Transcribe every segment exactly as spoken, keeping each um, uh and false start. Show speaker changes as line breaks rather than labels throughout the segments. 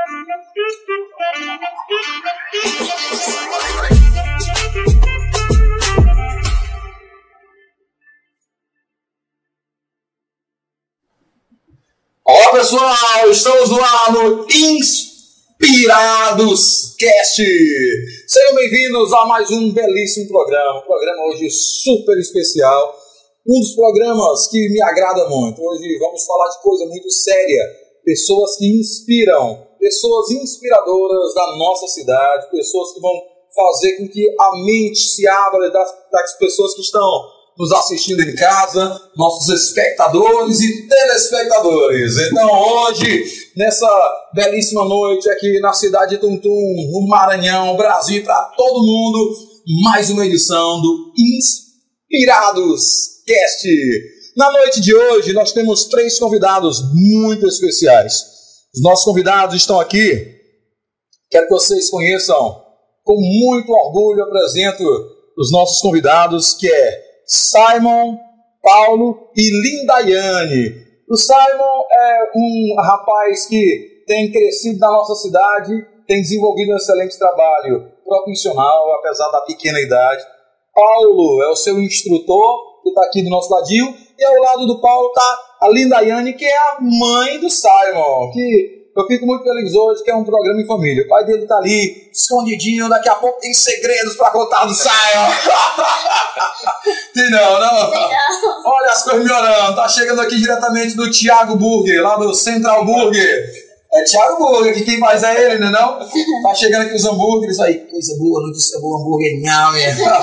Olá pessoal, estamos no ar no Inspirados Cast. Sejam bem-vindos a mais um belíssimo programa, um programa hoje super especial, um dos programas que me agrada muito. Hoje vamos falar de coisa muito séria, pessoas que inspiram, pessoas inspiradoras da nossa cidade, pessoas que vão fazer com que a mente se abra das, das pessoas que estão nos assistindo em casa, nossos espectadores e telespectadores. Então hoje, nessa belíssima noite aqui na cidade de Tuntum, no Maranhão, Brasil, para todo mundo, mais uma edição do Inspirados Cast. Na noite de hoje nós temos três convidados muito especiais. Os nossos convidados estão aqui. Quero que vocês conheçam. Com muito orgulho eu apresento os nossos convidados, que é Simon, Paulo e Lindaiane. O Simon é um rapaz que tem crescido na nossa cidade, tem desenvolvido um excelente trabalho profissional, apesar da pequena idade. Paulo é o seu instrutor, que está aqui do nosso ladinho, e ao lado do Paulo está a Lindaiane, que é a mãe do Simon, que eu fico muito feliz hoje, que é um programa em família. O pai dele tá ali, escondidinho, daqui a pouco tem segredos pra contar do Simon. Tem não, não? Tem não. Olha as coisas melhorando. Tá chegando aqui diretamente do Thiago Burger, lá do Central Burger. É Thiago Burger, que quem faz é ele, né não? Tá chegando aqui os hambúrgueres aí. Coisa boa, notícia boa, hambúrguer, nhame.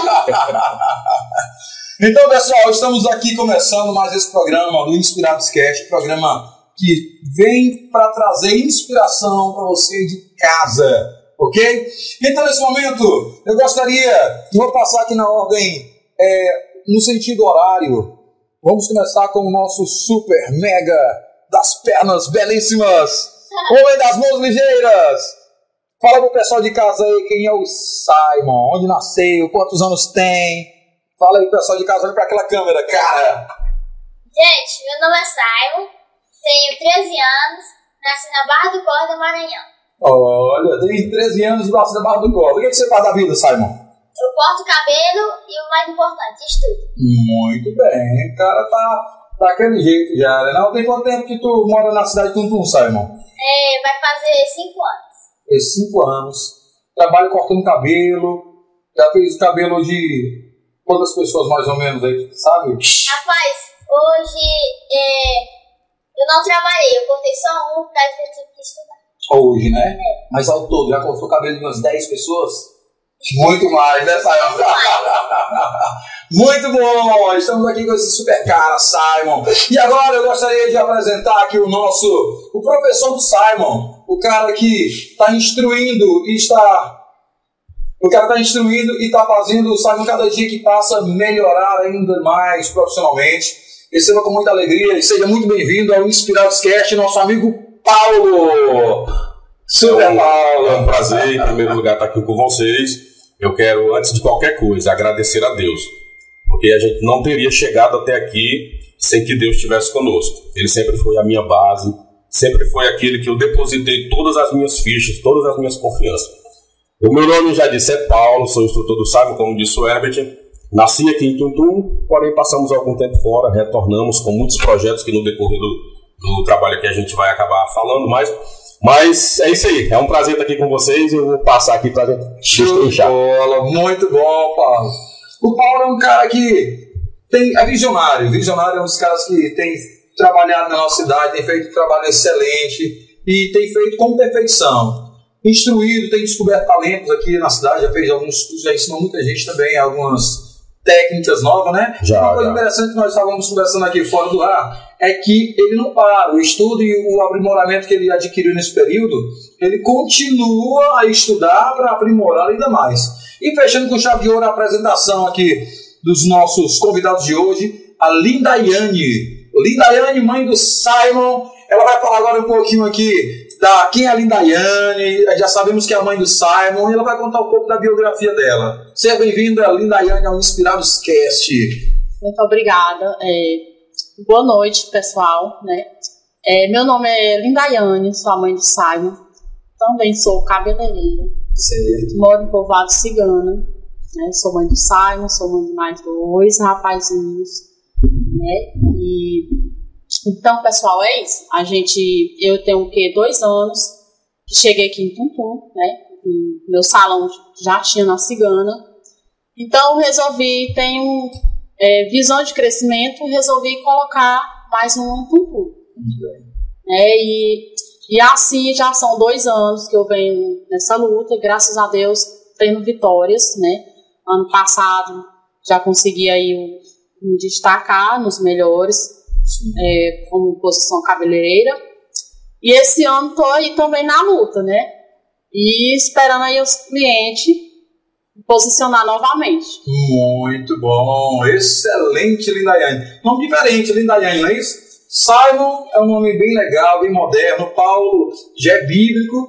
Então, pessoal, estamos aqui começando mais esse programa do Inspirados Cast, programa que vem para trazer inspiração para você de casa, ok? Então, nesse momento, eu gostaria, vou passar aqui na ordem, é, no sentido horário. Vamos começar com o nosso super mega das pernas belíssimas, homem das mãos ligeiras. Fala pro pessoal de casa aí quem é o Simon, onde nasceu, quantos anos tem. Fala aí, pessoal de casa, olha para aquela câmera, cara.
Gente, meu nome é Simon. Tenho treze anos, nasci na Barra do Corda, Maranhão.
Olha, tem treze anos e nasci na Barra do Corda. O que, é que você faz da vida, Simon?
Eu corto cabelo e o mais importante, estudo.
Muito bem, o cara tá daquele jeito já, né? Não tem quanto tempo que tu mora na cidade de Tuntum, Simon?
É, vai fazer cinco anos.
Fez cinco anos. Trabalho cortando cabelo. Já fez cabelo de quantas pessoas mais ou menos aí, sabe?
Rapaz, hoje é... eu não trabalhei, eu cortei só um, porque eu tive que estudar.
Hoje, né?
É.
Mas ao todo, já cortou o cabelo de umas dez pessoas? Muito mais, né, Simon?
Muito mais.
Muito bom! Estamos aqui com esse super cara, Simon. E agora eu gostaria de apresentar aqui o nosso, o professor do Simon. O cara que está instruindo e está... O cara está instruindo e está fazendo o Simon cada dia que passa melhorar ainda mais profissionalmente. Receba com muita alegria e seja muito bem-vindo ao Inspirados Cast, nosso amigo Paulo. Super
é um,
Paulo.
É um prazer, em primeiro lugar, estar aqui com vocês. Eu quero, antes de qualquer coisa, agradecer a Deus, porque a gente não teria chegado até aqui sem que Deus estivesse conosco. Ele sempre foi a minha base, sempre foi aquele que eu depositei todas as minhas fichas, todas as minhas confianças. O meu nome, já disse, é Paulo, sou instrutor do Simon, como disse o Herbert. Nasci aqui em Tuntum, porém passamos algum tempo fora, retornamos com muitos projetos que no decorrer do, do trabalho aqui a gente vai acabar falando mais. Mas é isso aí, é um prazer estar aqui com vocês e eu vou passar aqui para a gente destrinchar.
Muito bom, Paulo. O Paulo é um cara que tem, é visionário, visionário é um dos caras que tem trabalhado na nossa cidade, tem feito um trabalho excelente e tem feito com perfeição. Instruído, tem descoberto talentos aqui na cidade, já fez alguns cursos, já ensinou muita gente também, algumas técnicas novas, né?
Já,
Uma coisa
já.
interessante que nós estávamos conversando aqui fora do ar é que ele não para, o estudo e o aprimoramento que ele adquiriu nesse período, ele continua a estudar para aprimorar ainda mais. E fechando com chave de ouro a apresentação aqui dos nossos convidados de hoje, a Lindaiane. Lindaiane, mãe do Simon, ela vai falar agora um pouquinho aqui da quem é a Lindaiane, já sabemos que é a mãe do Simon, e ela vai contar um pouco da biografia dela. Seja bem-vinda, Lindaiane, ao Inspirados Cast.
Muito obrigada. É, boa noite, pessoal. Né? É, meu nome é Lindaiane, sou a mãe do Simon. também sou cabeleireira.
Certo.
Moro em Povoado Cigana, né? Sou mãe do Simon, sou mãe de mais dois rapazinhos, né? E então, pessoal, é isso. A gente, eu tenho o quê? Dois anos que cheguei aqui em Tuntum, né? E meu salão já tinha na Cigana. Então, resolvi, tenho é, visão de crescimento, resolvi colocar mais um em Tuntum. É, e, e assim, já são dois anos que eu venho nessa luta, e graças a Deus, tendo vitórias, né? Ano passado, já consegui aí me destacar nos melhores, é, como posição cabeleireira. E esse ano estou aí também na luta, né? E esperando aí os clientes posicionar novamente.
Muito bom, excelente, Lindaiane. Nome diferente, Lindaiane, não é isso? Simon é um nome bem legal, bem moderno. Paulo já é bíblico.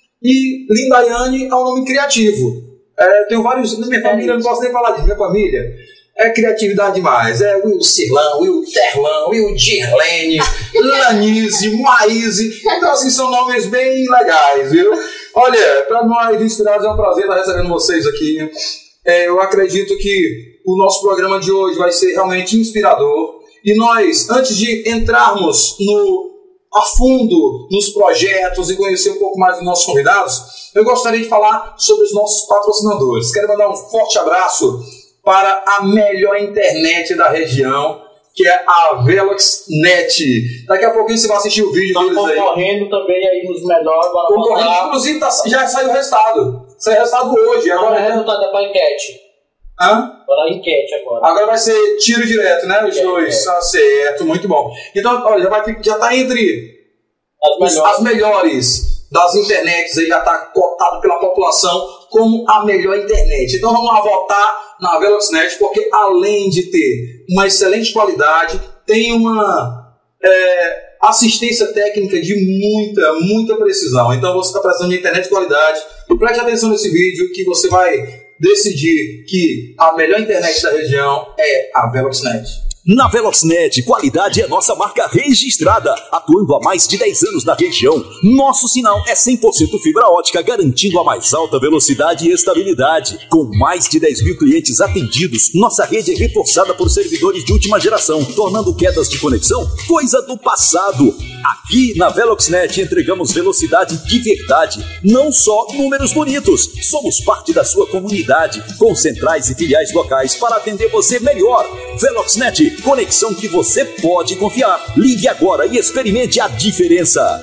E Lindaiane é um nome criativo. É, tenho vários. Na minha família, eu não posso nem falar disso. Minha família é criatividade demais. É Will Cirlão, Will Terlão, Will Dirlene, Lanise, Maíse. Então, assim, são nomes bem legais, viu? Olha, para nós Inspirados é um prazer estar recebendo vocês aqui. É, eu acredito que o nosso programa de hoje vai ser realmente inspirador. E nós, antes de entrarmos no, a fundo nos projetos e conhecer um pouco mais dos nossos convidados, eu gostaria de falar sobre os nossos patrocinadores. Quero mandar um forte abraço para a melhor internet da região, que é a VeloxNet. Daqui a pouquinho você vai assistir o vídeo deles aí.
Estão concorrendo também aí nos melhores.
Concorrendo, inclusive tá, já saiu o resultado. Saiu o resultado hoje. Agora
é o resultado da enquete.
Hã?
Agora a enquete agora.
Agora vai ser tiro direto, né? Os é, dois. É. Ah, certo, muito bom. Então, olha, já, vai, já tá entre as melhores, as melhores das internets aí, já tá cotado pela população como a melhor internet. Então vamos lá votar na VeloxNet, porque além de ter uma excelente qualidade, tem uma é, assistência técnica de muita, muita precisão. Então você está precisando de internet de qualidade. Preste atenção nesse vídeo que você vai decidir que a melhor internet da região é a VeloxNet.
Na VeloxNet, qualidade é nossa marca registrada, atuando há mais de dez anos na região. Nosso sinal é cem por cento fibra ótica, garantindo a mais alta velocidade e estabilidade. Com mais de dez mil clientes atendidos, nossa rede é reforçada por servidores de última geração, tornando quedas de conexão coisa do passado. Aqui na VeloxNet entregamos velocidade de verdade, não só números bonitos. Somos parte da sua comunidade, com centrais e filiais locais para atender você melhor. VeloxNet, conexão que você pode confiar. Ligue agora e experimente a diferença.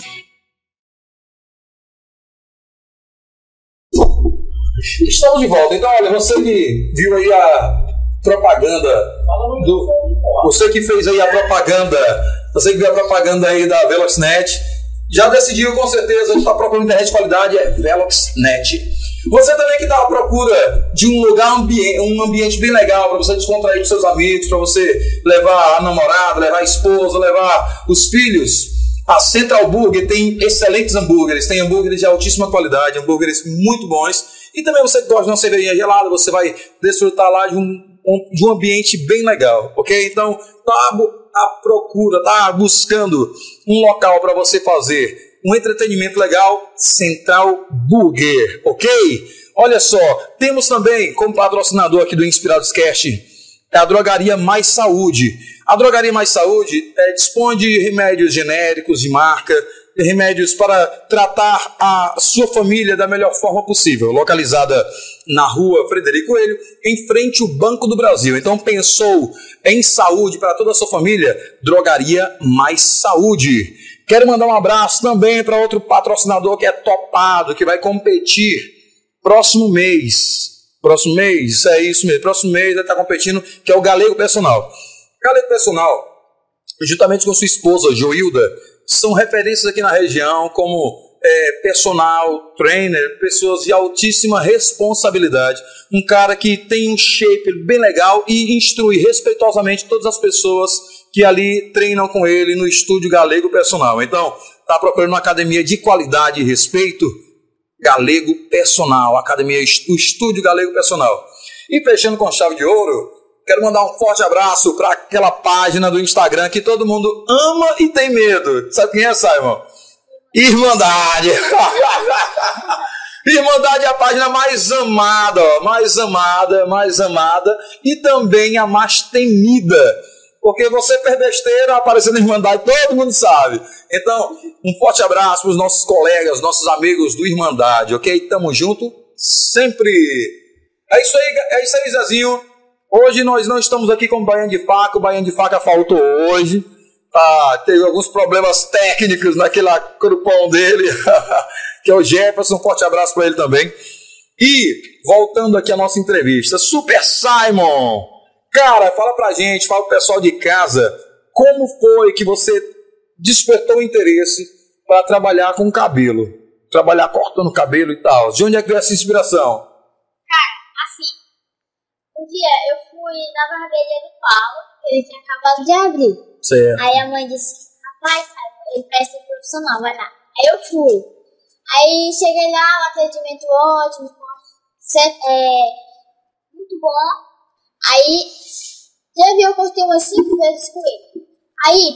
Estamos de volta. Então, olha, você que viu aí a propaganda do, você que fez aí a propaganda, você que viu a propaganda aí da VeloxNet, já decidiu com certeza que está procurando internet de qualidade, é VeloxNet. Você também que está à procura de um lugar, ambi- um ambiente bem legal para você descontrair com seus amigos, para você levar a namorada, levar a esposa, levar os filhos. A Central Burger tem excelentes hambúrgueres, tem hambúrgueres de altíssima qualidade, hambúrgueres muito bons. E também você que gosta de uma cervejinha gelada, você vai desfrutar lá de um, um, de um ambiente bem legal, ok? Então, tá à procura, tá buscando um local para você fazer um entretenimento legal, Central Burger, ok? Olha só, temos também como patrocinador aqui do Inspirados Cast a Drogaria Mais Saúde. A Drogaria Mais Saúde é, dispõe de remédios genéricos de marca, remédios para tratar a sua família da melhor forma possível, localizada na rua Frederico Coelho, em frente ao Banco do Brasil. Então pensou em saúde para toda a sua família? Drogaria Mais Saúde. Quero mandar um abraço também para outro patrocinador que é topado, que vai competir próximo mês. Próximo mês, é isso mesmo. Próximo mês vai estar competindo, que é o Galego Personal. Galego Personal, juntamente com sua esposa, Joilda, são referências aqui na região como é, personal, trainer, pessoas de altíssima responsabilidade. Um cara que tem um shape bem legal e instrui respeitosamente todas as pessoas que ali treinam com ele no Estúdio Galego Personal. Então, está procurando uma academia de qualidade e respeito? Galego Personal, academia, o Estúdio Galego Personal. E fechando com chave de ouro, quero mandar um forte abraço para aquela página do Instagram que todo mundo ama e tem medo. Sabe quem é, Simon? Irmandade. Irmandade é a página mais amada, ó, mais amada, mais amada e também a mais temida. Porque você fez besteira aparecendo na Irmandade, todo mundo sabe. Então, um forte abraço para os nossos colegas, nossos amigos do Irmandade, ok? Tamo junto sempre. É isso aí, é isso aí, Zezinho. Hoje nós não estamos aqui com o Baiano de Faca, o Baiano de Faca faltou hoje. Tá, teve alguns problemas técnicos naquele grupão dele, que é o Jefferson, um forte abraço para ele também. E, voltando aqui à nossa entrevista, Super Simon, cara, fala pra gente, fala pro pessoal de casa, como foi que você despertou o interesse para trabalhar com cabelo, trabalhar cortando cabelo e tal? De onde é que veio essa inspiração?
Cara, assim, um dia eu fui na barbearia do Paulo, ele tinha acabado de abrir.
Certo.
Aí a mãe disse, rapaz, ele parece ser profissional, vai lá. Aí eu fui. Aí cheguei lá, um atendimento ótimo, é, muito bom. Aí, teve eu cortei umas cinco vezes com ele. Aí,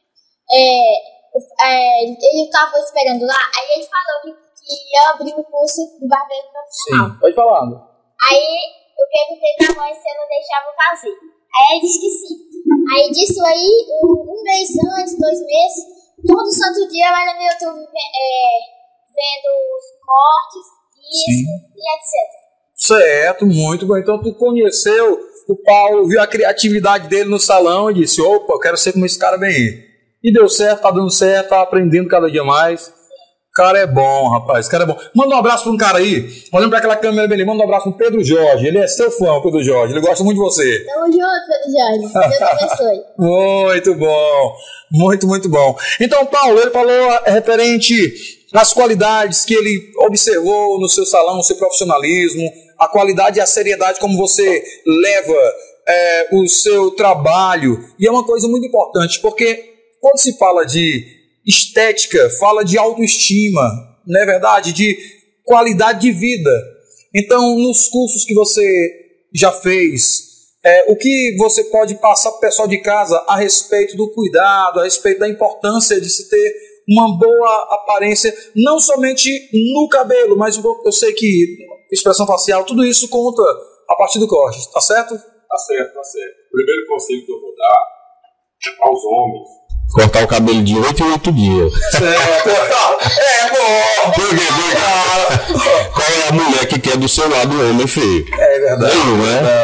é, é, ele estava esperando lá, aí ele falou que, que ia abrir o curso do barbeiro profissional.
Sim, pode falar.
Aí, eu perguntei pra mãe se ela deixava fazer. Aí ela disse que sim. Aí disso aí, um, um mês antes, dois meses, todo santo dia ela vai no meu YouTube é, vendo os cortes, isso sim. E etcétera.
Certo, muito bom. Então tu conheceu o Paulo, viu a criatividade dele no salão e disse, opa, eu quero ser como esse cara bem aí. E deu certo, tá dando certo, tá aprendendo cada dia mais. O cara é bom, rapaz, o cara é bom. Manda um abraço pra um cara aí, olhando pra aquela câmera bem ali, manda um abraço pro Pedro Jorge, ele é seu fã, Pedro Jorge, ele gosta muito de você.
Tamo junto, Pedro Jorge, Deus abençoe.
Muito bom, muito, muito bom. Então, Paulo, ele falou referente às qualidades que ele observou no seu salão, no seu profissionalismo, a qualidade e a seriedade como você leva é, o seu trabalho, e é uma coisa muito importante, porque quando se fala de estética, fala de autoestima, não é verdade? De qualidade de vida. Então, nos cursos que você já fez, é, o que você pode passar para o pessoal de casa a respeito do cuidado, a respeito da importância de se ter uma boa aparência, não somente no cabelo, mas eu sei que expressão facial, tudo isso conta a partir do corte, tá certo?
Tá certo, tá certo. O primeiro conselho que eu vou dar aos homens: cortar o cabelo de oito em oito dias.
Certo. É bom.
Por quê? Porque qual é a mulher que quer do seu lado o homem feio?
É verdade.
Não, né?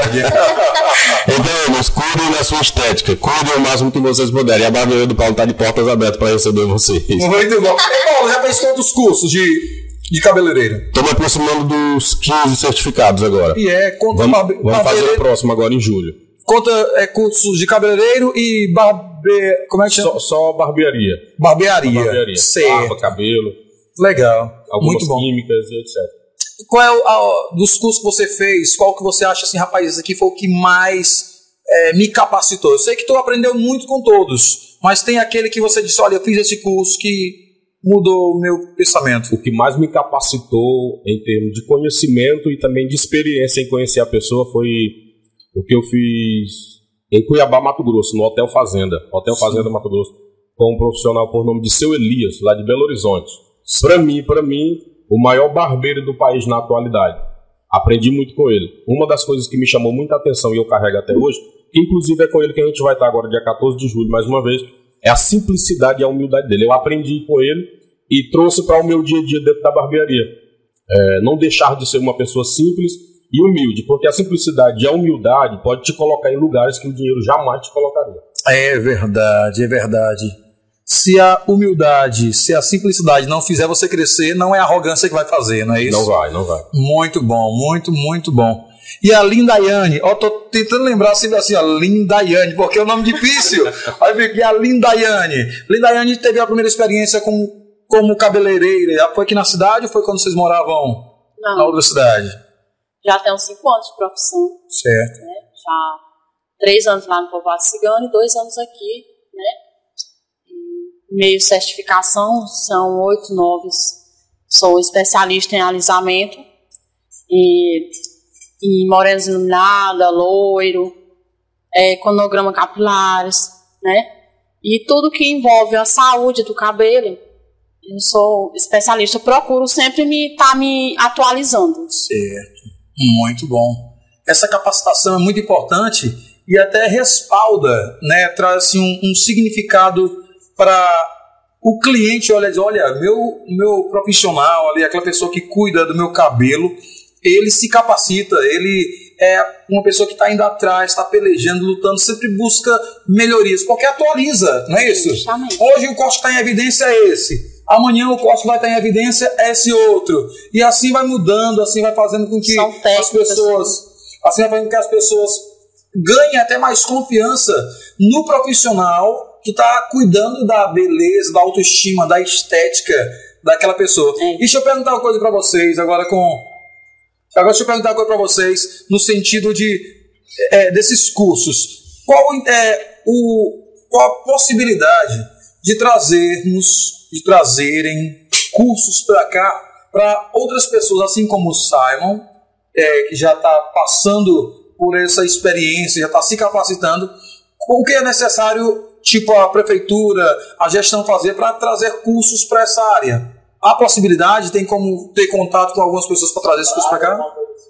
Então, irmãos, cuidem da sua estética. Cuidem o máximo que vocês puderem. E a barbearia do Paulo está de portas abertas para receber vocês.
Muito bom. E, Paulo, já fez quantos cursos de, de cabeleireiro?
Estou me aproximando dos quinze certificados agora.
E é, conta
Vamos,
barbe-
vamos fazer o próximo agora em julho.
Conta é, cursos de cabeleireiro e barbe... Como é que chama?
Só, só barbearia.
Barbearia.
Barbearia.
Certo.
Barba, cabelo.
Legal.
Algumas
Muito bom.
químicas e etcétera.
Qual é o, a, dos cursos que você fez, qual que você acha assim, rapaz, esse aqui foi o que mais é, me capacitou? Eu sei que tu aprendeu muito com todos, mas tem aquele que você disse, olha, eu fiz esse curso que mudou o meu pensamento.
O que mais me capacitou em termos de conhecimento e também de experiência em conhecer a pessoa foi o que eu fiz em Cuiabá, Mato Grosso, no Hotel Fazenda. Hotel Sim. Fazenda, Mato Grosso, com um profissional por nome de Seu Elias, lá de Belo Horizonte. Para mim, para mim, o maior barbeiro do país na atualidade. Aprendi muito com ele. Uma das coisas que me chamou muita atenção e eu carrego até hoje, que inclusive é com ele que a gente vai estar agora dia quatorze de julho, mais uma vez, é a simplicidade e a humildade dele. Eu aprendi com ele e trouxe para o meu dia a dia dentro da barbearia. É, não deixar de ser uma pessoa simples e humilde, porque a simplicidade e a humildade pode te colocar em lugares que o dinheiro jamais te colocaria.
É verdade, é verdade. Se a humildade, se a simplicidade não fizer você crescer, não é a arrogância que vai fazer, não é isso?
Não vai, não vai.
Muito bom, muito, muito bom. E a Lindaiane, ó, tô tentando lembrar sempre assim, ó, Lindaiane, porque é um nome difícil. Aí fica, e a Lindaiane. Lindaiane teve a primeira experiência com, como cabeleireira. Foi aqui na cidade ou foi quando vocês moravam
Não.
na outra cidade?
Já tenho cinco anos de profissão.
Certo.
Né? Já três anos lá no Povoado Cigano e dois anos aqui, né? Meio certificação, são oito, nove. Sou especialista em alisamento e, e morenos iluminada, loiro, é, conograma capilares, né? E tudo que envolve a saúde do cabelo, Eu sou especialista, procuro sempre me estar tá me atualizando.
Certo, muito bom. Essa capacitação é muito importante e até respalda, né, traz assim, um, um significado para o cliente. Olha, olha, meu, meu profissional ali, aquela pessoa que cuida do meu cabelo, ele se capacita, ele é uma pessoa que está indo atrás, está pelejando, lutando, sempre busca melhorias, porque atualiza, não é isso?
Justamente.
Hoje o corte que está em evidência é esse, amanhã o corte que vai estar em evidência é esse outro, e assim vai mudando, assim vai fazendo com que as pessoas, assim vai fazendo com que as pessoas ganhem até mais confiança no profissional que está cuidando da beleza, da autoestima, da estética daquela pessoa. É. E deixa eu perguntar uma coisa para vocês, agora com... Agora deixa eu perguntar uma coisa para vocês, no sentido de, é, desses cursos. Qual é o, qual a possibilidade de trazermos, de trazerem cursos para cá, para outras pessoas, assim como o Simon, é, que já está passando por essa experiência, já está se capacitando, o que é necessário, tipo a prefeitura, a gestão fazer para trazer cursos para essa área? Há possibilidade? Tem como ter contato com algumas pessoas para trazer esse curso para cá?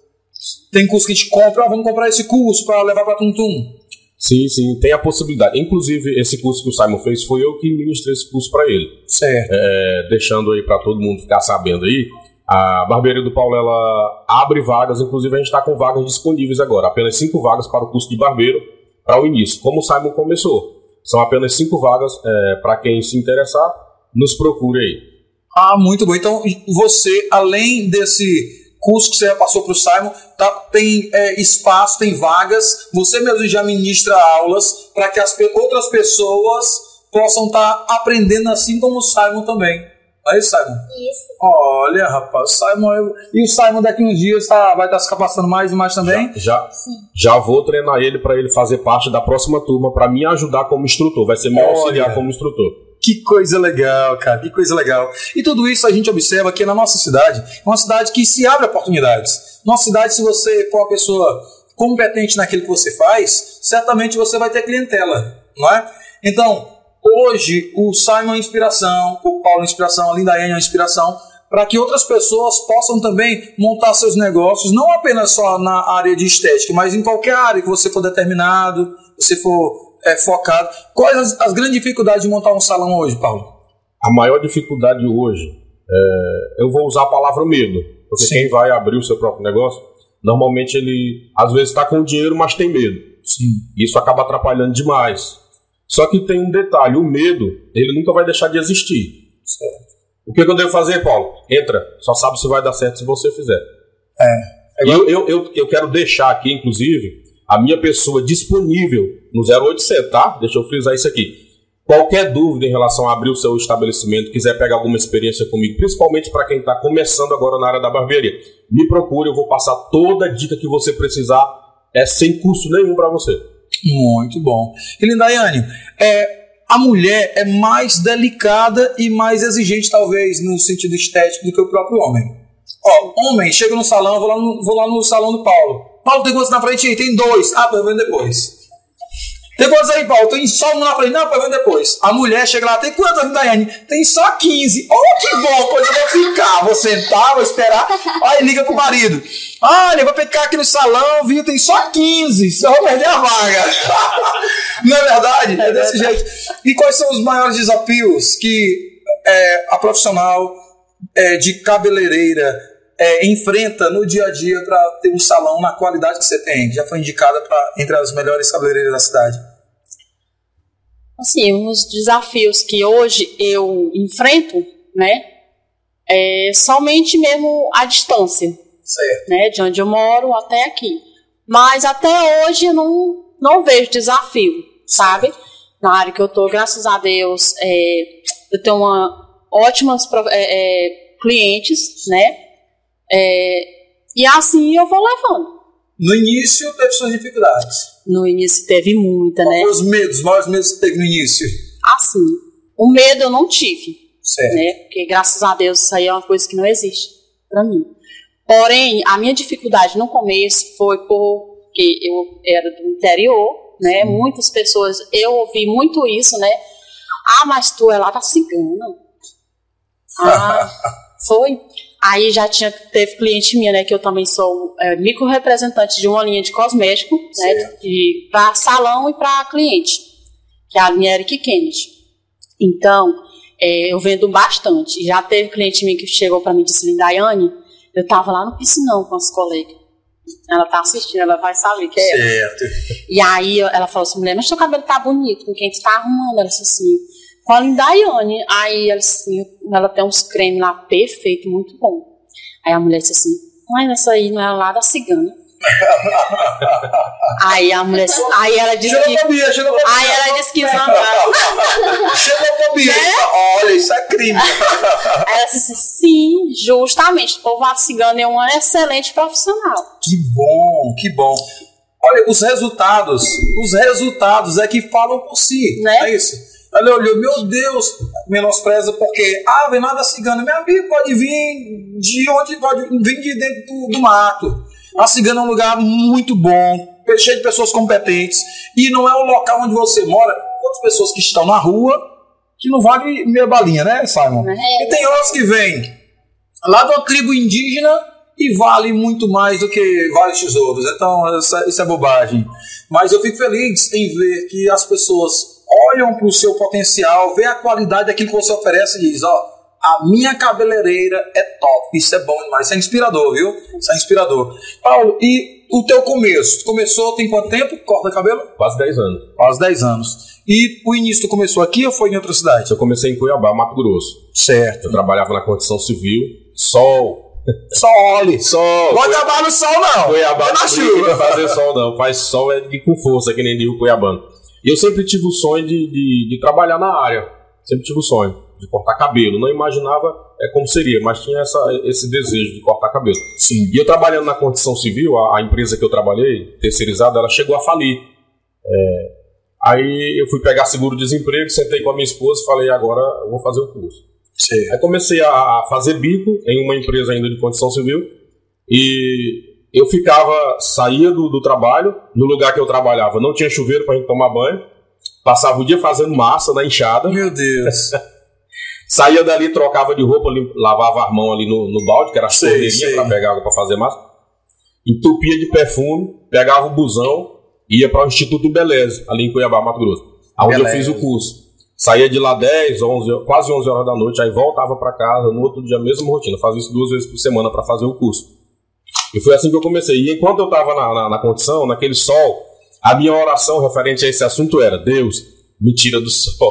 Tem curso que a gente compra, ah, vamos comprar esse curso para levar para Tum Tum.
Sim, sim, tem a possibilidade. Inclusive, esse curso que o Simon fez, foi eu que ministrei esse curso para ele.
Certo.
É, deixando aí para todo mundo ficar sabendo aí, a Barbearia do Paulo, ela abre vagas, inclusive a gente está com vagas disponíveis agora, apenas cinco vagas para o curso de barbeiro para o início, como o Simon começou. São apenas cinco vagas, é, para quem se interessar, nos procure aí.
Ah, muito bom. Então, você, além desse curso que você já passou para o Simon, tá, tem é, espaço, tem vagas, você mesmo já ministra aulas para que as outras pessoas possam estar tá aprendendo assim como o Simon também. É isso, Simon?
Isso.
Olha, rapaz, Simon... Eu... E o Simon daqui uns dias tá, vai estar tá se capacitando mais e mais também?
Já, já, já vou treinar ele para ele fazer parte da próxima turma, para me ajudar como instrutor. Vai ser meu
Olha,
auxiliar como instrutor.
Que coisa legal, cara, que coisa legal. E tudo isso a gente observa aqui na nossa cidade. É uma cidade que se abre oportunidades. Nossa cidade, se você for uma pessoa competente naquilo que você faz, certamente você vai ter clientela, não é? Então... Hoje, o Simon é uma inspiração, o Paulo é uma inspiração, a Lindaiane é uma inspiração, para que outras pessoas possam também montar seus negócios, não apenas só na área de estética, mas em qualquer área que você for determinado, você for é, focado. Quais as, as grandes dificuldades de montar um salão hoje, Paulo?
A maior dificuldade hoje, é, eu vou usar a palavra medo, porque Sim. quem vai abrir o seu próprio negócio, normalmente ele, às vezes, está com dinheiro, mas tem medo.
Sim.
Isso acaba atrapalhando demais. Só que tem um detalhe, o medo, ele nunca vai deixar de existir.
Certo.
O que, que eu devo fazer, Paulo? Entra, só sabe se vai dar certo se você fizer.
É.
E eu, eu, eu, eu quero deixar aqui, inclusive, a minha pessoa disponível no zero oitocentos, tá? Deixa eu frisar isso aqui. Qualquer dúvida em relação a abrir o seu estabelecimento, quiser pegar alguma experiência comigo, principalmente para quem está começando agora na área da barbearia, me procure, eu vou passar toda a dica que você precisar, é sem custo nenhum para você.
Muito bom. E Lindaiane, é, a mulher é mais delicada e mais exigente, talvez, no sentido estético do que o próprio homem. Ó, homem, chega no salão, vou lá no, vou lá no salão do Paulo. Paulo, tem quantos na frente aí? Tem dois. Ah, eu vendo depois. Tem quantos aí, Paulo? Tem só um na frente. Não, eu vendo depois. A mulher chega lá, tem quantos, Lindaiane? Tem só quinze. Oh, que bom, pois eu vou ficar. Vou sentar, vou esperar. Aí liga pro marido. Olha, eu vou ficar aqui no salão, viu? Tem só quinze. Só vou perder a vaga. Não é verdade? É desse jeito. E quais são os maiores desafios que é, a profissional é, de cabeleireira é, enfrenta no dia a dia para ter um salão na qualidade que você tem? Já foi indicada pra, entre as melhores cabeleireiras da cidade.
Assim, os desafios que hoje eu enfrento, né, é somente mesmo a distância.
Certo.
Né, de onde eu moro até aqui. Mas até hoje eu não, não vejo desafio, sabe? Na área que eu estou, graças a Deus, é, eu tenho uma, ótimas é, é, clientes, né? É, e assim eu vou levando.
No início teve suas dificuldades.
No início teve muita,
Qual
né?
Qual os medos, os maiores medos que teve no início?
Assim, o medo eu não tive.
Certo.
Né? Porque graças a Deus isso aí é uma coisa que não existe para mim. Porém, a minha dificuldade no começo foi porque eu era do interior, né? Sim. Muitas pessoas, eu ouvi muito isso, né? Ah, mas tu é lá da cigana. Ah, foi? Aí já tinha, teve cliente minha, né, que eu também sou é, micro-representante de uma linha de cosmético, né, para salão e para cliente, que é a linha Eric Kennedy. Então, é, eu vendo bastante. Já teve cliente minha que chegou para mim e disse, Lindaiane, eu tava lá no piscinão com as colegas. Ela tá assistindo, ela vai saber que é ela.
Certo.
E aí ela falou assim, mulher, mas seu cabelo tá bonito, com quem tu tá arrumando? Ela disse assim, com a Lindaiane. Aí ela, assim, ela tem uns cremes lá perfeito, muito bom. Aí a mulher disse assim, mas essa aí não é lá da cigana. Aí a mulher, aí ela disse que,
xenofobia, xenofobia.
aí ela disse que não.
Xenofobia, olha, isso é crime.
Aí ela disse assim, sim, justamente, o povo lá cigano é uma excelente profissional.
Que bom, que bom. Olha, os resultados, os resultados é que falam por si,
Né?
é isso. Ela olhou, meu Deus, menospreza porque, ah, vem nada cigana, meu amigo, pode vir de onde, pode vir de dentro do, do mato. A cigana é um lugar muito bom, cheio de pessoas competentes, e não é o local onde você mora, quantas pessoas que estão na rua, que não vale meia balinha, né, Simon?
É.
E tem outros que vêm lá de uma tribo indígena e vale muito mais do que vários tesouros. Então, isso é, isso é bobagem. Mas eu fico feliz em ver que as pessoas olham para o seu potencial, vê a qualidade daquilo que você oferece e diz, ó, a minha cabeleireira é top. Isso é bom demais. Isso é inspirador, viu? Isso é inspirador. Paulo, e o teu começo? Tu começou tem quanto tempo? Corta cabelo?
Quase dez anos.
Quase dez anos. E o início tu começou aqui ou foi em outra cidade?
Eu comecei em Cuiabá, Mato Grosso.
Certo.
Eu trabalhava na construção civil, sol.
Só olhe.
Sol.
Pode trabalhar no sol, não.
Cuiabá
É na
não
chuva.
brinca de fazer sol, não. Faz sol é de, com força, que nem de Rio Cuiabano. E eu sempre tive o sonho de, de, de trabalhar na área. Sempre tive o sonho de cortar cabelo. Não imaginava é, como seria, mas tinha essa, esse desejo de cortar cabelo.
Sim.
E eu trabalhando na construção civil, a, a empresa que eu trabalhei, terceirizada, ela chegou a falir. É, aí eu fui pegar seguro-desemprego, sentei com a minha esposa e falei, agora eu vou fazer o curso.
Sim.
Aí comecei a, a fazer bico em uma empresa ainda de construção civil e eu ficava, saía do, do trabalho, no lugar que eu trabalhava não tinha chuveiro pra gente tomar banho, passava o dia fazendo massa na enxada,
Meu Deus.
saía dali, trocava de roupa, lim- lavava a mão ali no, no balde, que era a
Sei,
torneirinha
sei.
pra pegar água pra fazer massa, entupia de perfume, pegava o busão, ia para o Instituto Embeleze, ali em Cuiabá, Mato Grosso, onde eu
Embeleze.
fiz o curso. Saía de lá dez, onze, quase onze horas da noite, aí voltava para casa, no outro dia, a mesma rotina. Fazia isso duas vezes por semana para fazer o curso. E foi assim que eu comecei. E enquanto eu estava na, na, na condição, naquele sol, a minha oração referente a esse assunto era: Deus, me tira do sol.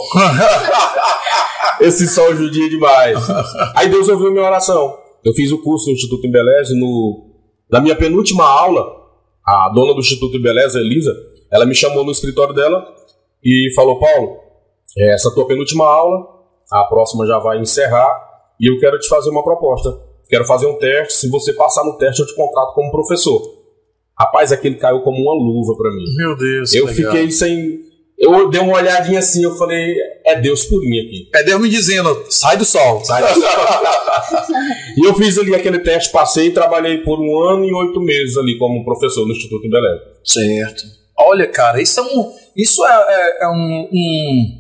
Esse sol judia demais. Aí Deus ouviu minha oração. Eu fiz o curso no Instituto Embeleze. No, na minha penúltima aula, a dona do Instituto Embeleze, Elisa, ela me chamou no escritório dela e falou: Paulo, essa tua penúltima aula, a próxima já vai encerrar e eu quero te fazer uma proposta. Quero fazer um teste, se você passar no teste eu te contrato como professor. Rapaz, aquele caiu como uma luva pra mim.
Meu Deus.
Eu
legal.
fiquei sem... Eu dei uma olhadinha assim, eu falei, é Deus purinho aqui.
É Deus me dizendo, sai do sol.
Sai do sol. E eu fiz ali aquele teste, passei e trabalhei por um ano e oito meses ali como professor no Instituto Embeleze.
Certo. Olha, cara, isso é um, isso é, é, é um, um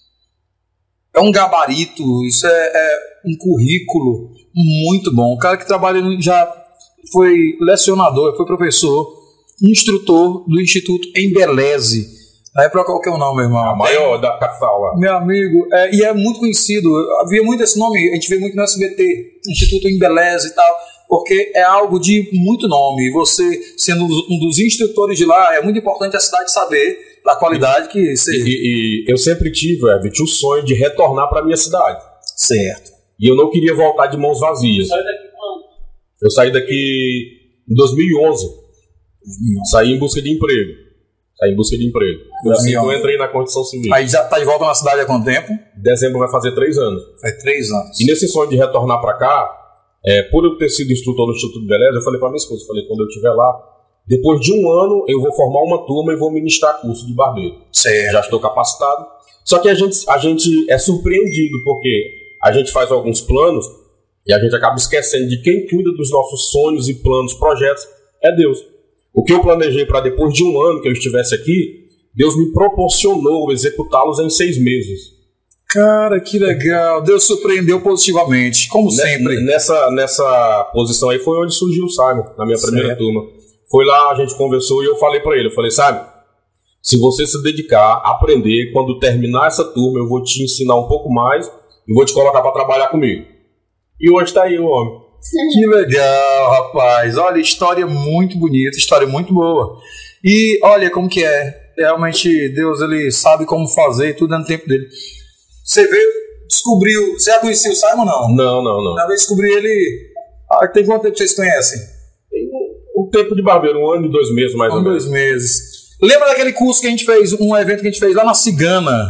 é um gabarito, isso é, é um currículo muito bom. O cara que trabalha no- já foi lecionador, foi professor, instrutor do Instituto Embeleze. Aí para qual que é o nome, meu irmão?
A maior da capital lá.
Meu amigo, é, e é muito conhecido, havia muito esse nome, a gente vê muito no S B T, Instituto Embeleze e tal, porque é algo de muito nome, e você sendo um dos instrutores de lá, é muito importante a cidade saber da qualidade que
E,
você...
e- e eu sempre tive, Herbert, o sonho de retornar para minha cidade.
Certo.
E eu não queria voltar de mãos vazias.
Sai daqui quando?
Eu saí daqui em dois mil e onze. Saí em busca de emprego. Saí em busca de emprego. Foi assim que eu entrei na construção civil.
Aí já tá de volta na cidade há quanto tempo?
Dezembro vai fazer três anos.
Faz três anos.
E nesse sonho de retornar para cá, é, por eu ter sido instrutor no Instituto Embeleze, eu falei para minha esposa, eu falei, quando eu estiver lá, depois de um ano, eu vou formar uma turma e vou ministrar curso de barbeiro.
Certo.
Já estou capacitado. Só que a gente, a gente é surpreendido, porque a gente faz alguns planos e a gente acaba esquecendo de quem cuida dos nossos sonhos e planos, projetos, é Deus. O que eu planejei para depois de um ano que eu estivesse aqui, Deus me proporcionou executá-los em seis meses.
Cara, que legal. Deus surpreendeu positivamente, como sempre.
Nessa, nessa posição aí foi onde surgiu o Simon, na minha primeira
certo.
turma. Foi lá, a gente conversou e eu falei pra ele, eu falei, Simon, se você se dedicar a aprender, quando terminar essa turma, eu vou te ensinar um pouco mais e vou te colocar pra trabalhar comigo. E hoje tá aí o homem.
Que legal, rapaz. Olha, história muito bonita, história muito boa. E olha como que é. Realmente, Deus, ele sabe como fazer, tudo é no tempo dele. Você veio, descobriu... Você já conhecia o Simon, não?
Não, não, não.
Na vez que descobri ele... Ah, tem quanto tempo vocês conhecem?
Tem um, um tempo de barbeiro, um ano e dois meses mais
Um,
ou menos.
dois meses. Lembra daquele curso que a gente fez, um evento que a gente fez lá na Cigana?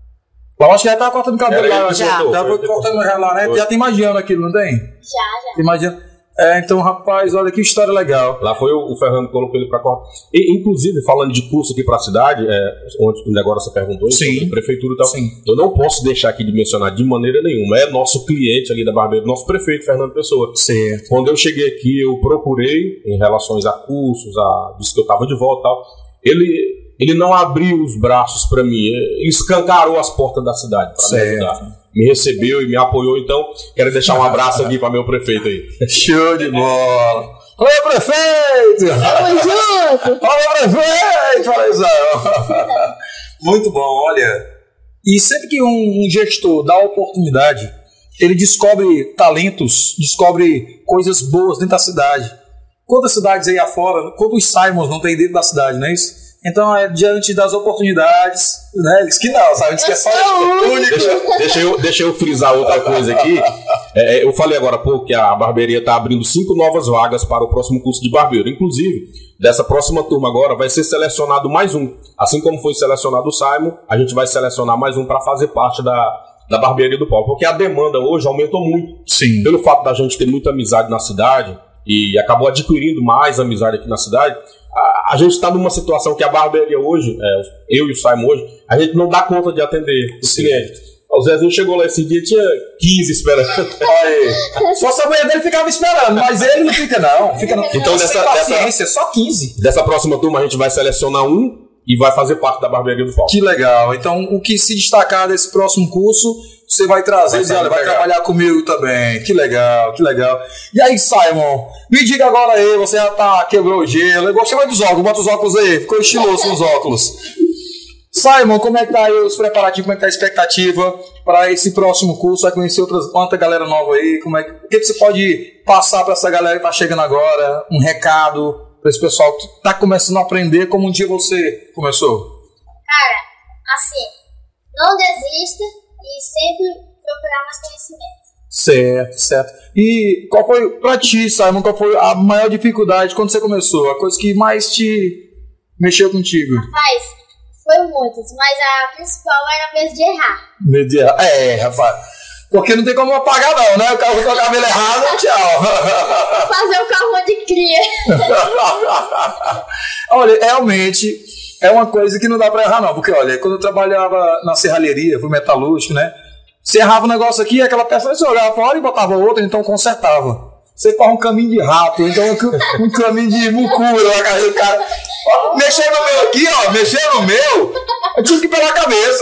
Eu acho que já tava cortando cabelo
Era
lá.
ele que
Já
cortou,
tava
foi
cortando já lá, né?
Foi.
Já tem imaginando aquilo, não tem?
Já, já.
Imagina. É, então, rapaz, olha que história legal.
Lá foi o, o Fernando que colocou ele pra cortar. E, inclusive, falando de curso aqui pra cidade, é, onde agora você perguntou,
Sim.
sobre prefeitura e tal,
Sim.
eu não posso deixar aqui de mencionar de maneira nenhuma. É nosso cliente ali da Barbeira, nosso prefeito Fernando Pessoa.
Certo.
Quando eu cheguei aqui, eu procurei em relações a cursos, a, disse que eu tava de volta e tal. Ele, ele não abriu os braços pra mim, ele escancarou as portas da cidade pra me
Certo.
ajudar. Me recebeu e me apoiou, então quero deixar um abraço aqui para meu prefeito aí.
Show de bola. Oi, prefeito!
Tamo junto!
Oi, prefeito! Fala isso aí. Muito bom, olha. E sempre que um, um gestor dá a oportunidade, ele descobre talentos, descobre coisas boas dentro da cidade. Quantas cidades aí afora, quantos Simons não tem dentro da cidade, não é isso? Então, é diante das oportunidades, né? Diz que não, sabe? Diz que é só único.
Deixa, deixa, eu, deixa eu frisar outra coisa aqui. É, eu falei agora há pouco que a barbearia está abrindo cinco novas vagas para o próximo curso de barbeiro. Inclusive, dessa próxima turma agora vai ser selecionado mais um. Assim como foi selecionado o Simon, a gente vai selecionar mais um para fazer parte da, da barbearia do Paulo. Porque a demanda hoje aumentou muito.
Sim.
Pelo fato da gente ter muita amizade na cidade e acabou adquirindo mais amizade aqui na cidade. A, a gente está numa situação que a barbearia hoje, é, eu e o Simon hoje, a gente não dá conta de atender os clientes. O Zezinho chegou lá esse dia, tinha quinze esperando.
Olha aí. Só se a mulher dele ficava esperando, mas ele não fica não. Fica não.
Então, dessa,
paciência, só quinze.
Dessa próxima turma a gente vai selecionar um e vai fazer parte da barbearia do Paulo.
Que legal. Então, o que se destacar desse próximo curso, você vai trazer,
Vai,
olha, vai
legal.
trabalhar comigo também. Que legal, que legal. E aí, Simon, me diga agora aí, você já tá, quebrou o gelo. Eu gostei mais dos óculos, bota os óculos aí. Ficou estiloso os óculos. Simon, como é que tá aí os preparativos, como é que tá a expectativa para esse próximo curso? Vai conhecer outras, quanta galera nova aí? Como é que, o que você pode passar para essa galera que tá chegando agora? Um recado para esse pessoal que tá começando a aprender como um dia você começou?
Cara, assim, não desista e sempre procurar mais conhecimento.
Certo, certo. E qual foi, pra ti, Simon, qual foi a maior dificuldade quando você começou? A coisa que mais te mexeu contigo?
Rapaz, foi muitas, mas a principal era mesmo de errar.
Medo de errar. É, rapaz. Porque não tem como apagar não, né? O cara com o cabelo errado, tchau.
Fazer o carro de cria.
Olha, realmente é uma coisa que não dá pra errar não. Porque, olha, quando eu trabalhava na serralheria, fui metalúrgico, né? Você errava um negócio aqui, aquela peça você olhava fora e botava outra, então consertava. Você faz um caminho de rato, então um caminho de mucura na carreira do cara. Ó, mexer no meu aqui, ó, mexer no meu, eu tive que ir pela cabeça.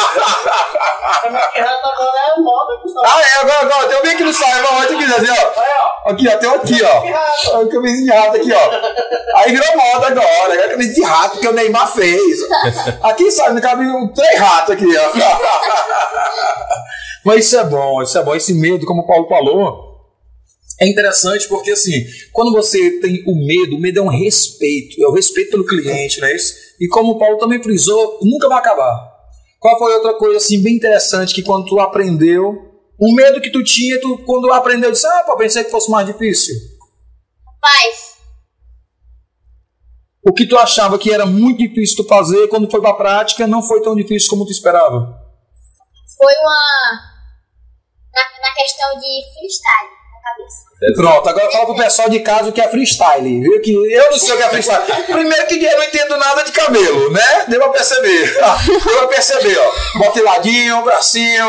Agora é moda, pessoal.
Ah, é, agora, agora, tem um bem aqui no Simon, olha aqui, assim, ó. Aqui, ó, tem um aqui, ó. O caminho de rato aqui, ó. Aí virou moda agora, agora caminho de rato que o Neymar fez. Aqui, sabe, cabe um três ratos aqui, ó. Mas isso é bom, isso é bom. Esse medo, como o Paulo falou, é interessante porque, assim, quando você tem o medo, o medo é um respeito, é o respeito pelo cliente, não é isso? E como o Paulo também frisou, nunca vai acabar. Qual foi outra coisa, assim, bem interessante que quando tu aprendeu, o medo que tu tinha, tu, quando aprendeu, disse, ah, pô, pensei que fosse mais difícil.
Rapaz,
O que tu achava que era muito difícil tu fazer, quando foi pra prática, não foi tão difícil como tu esperava.
foi uma... Na, na questão de freestyle na cabeça.
Pronto, agora fala pro pessoal de casa o que é freestyle, viu? Que eu não sei o que é freestyle. Primeiro que eu não entendo nada de cabelo, né? Deu pra perceber. Deu pra perceber, ó. Boteladinho, bracinho.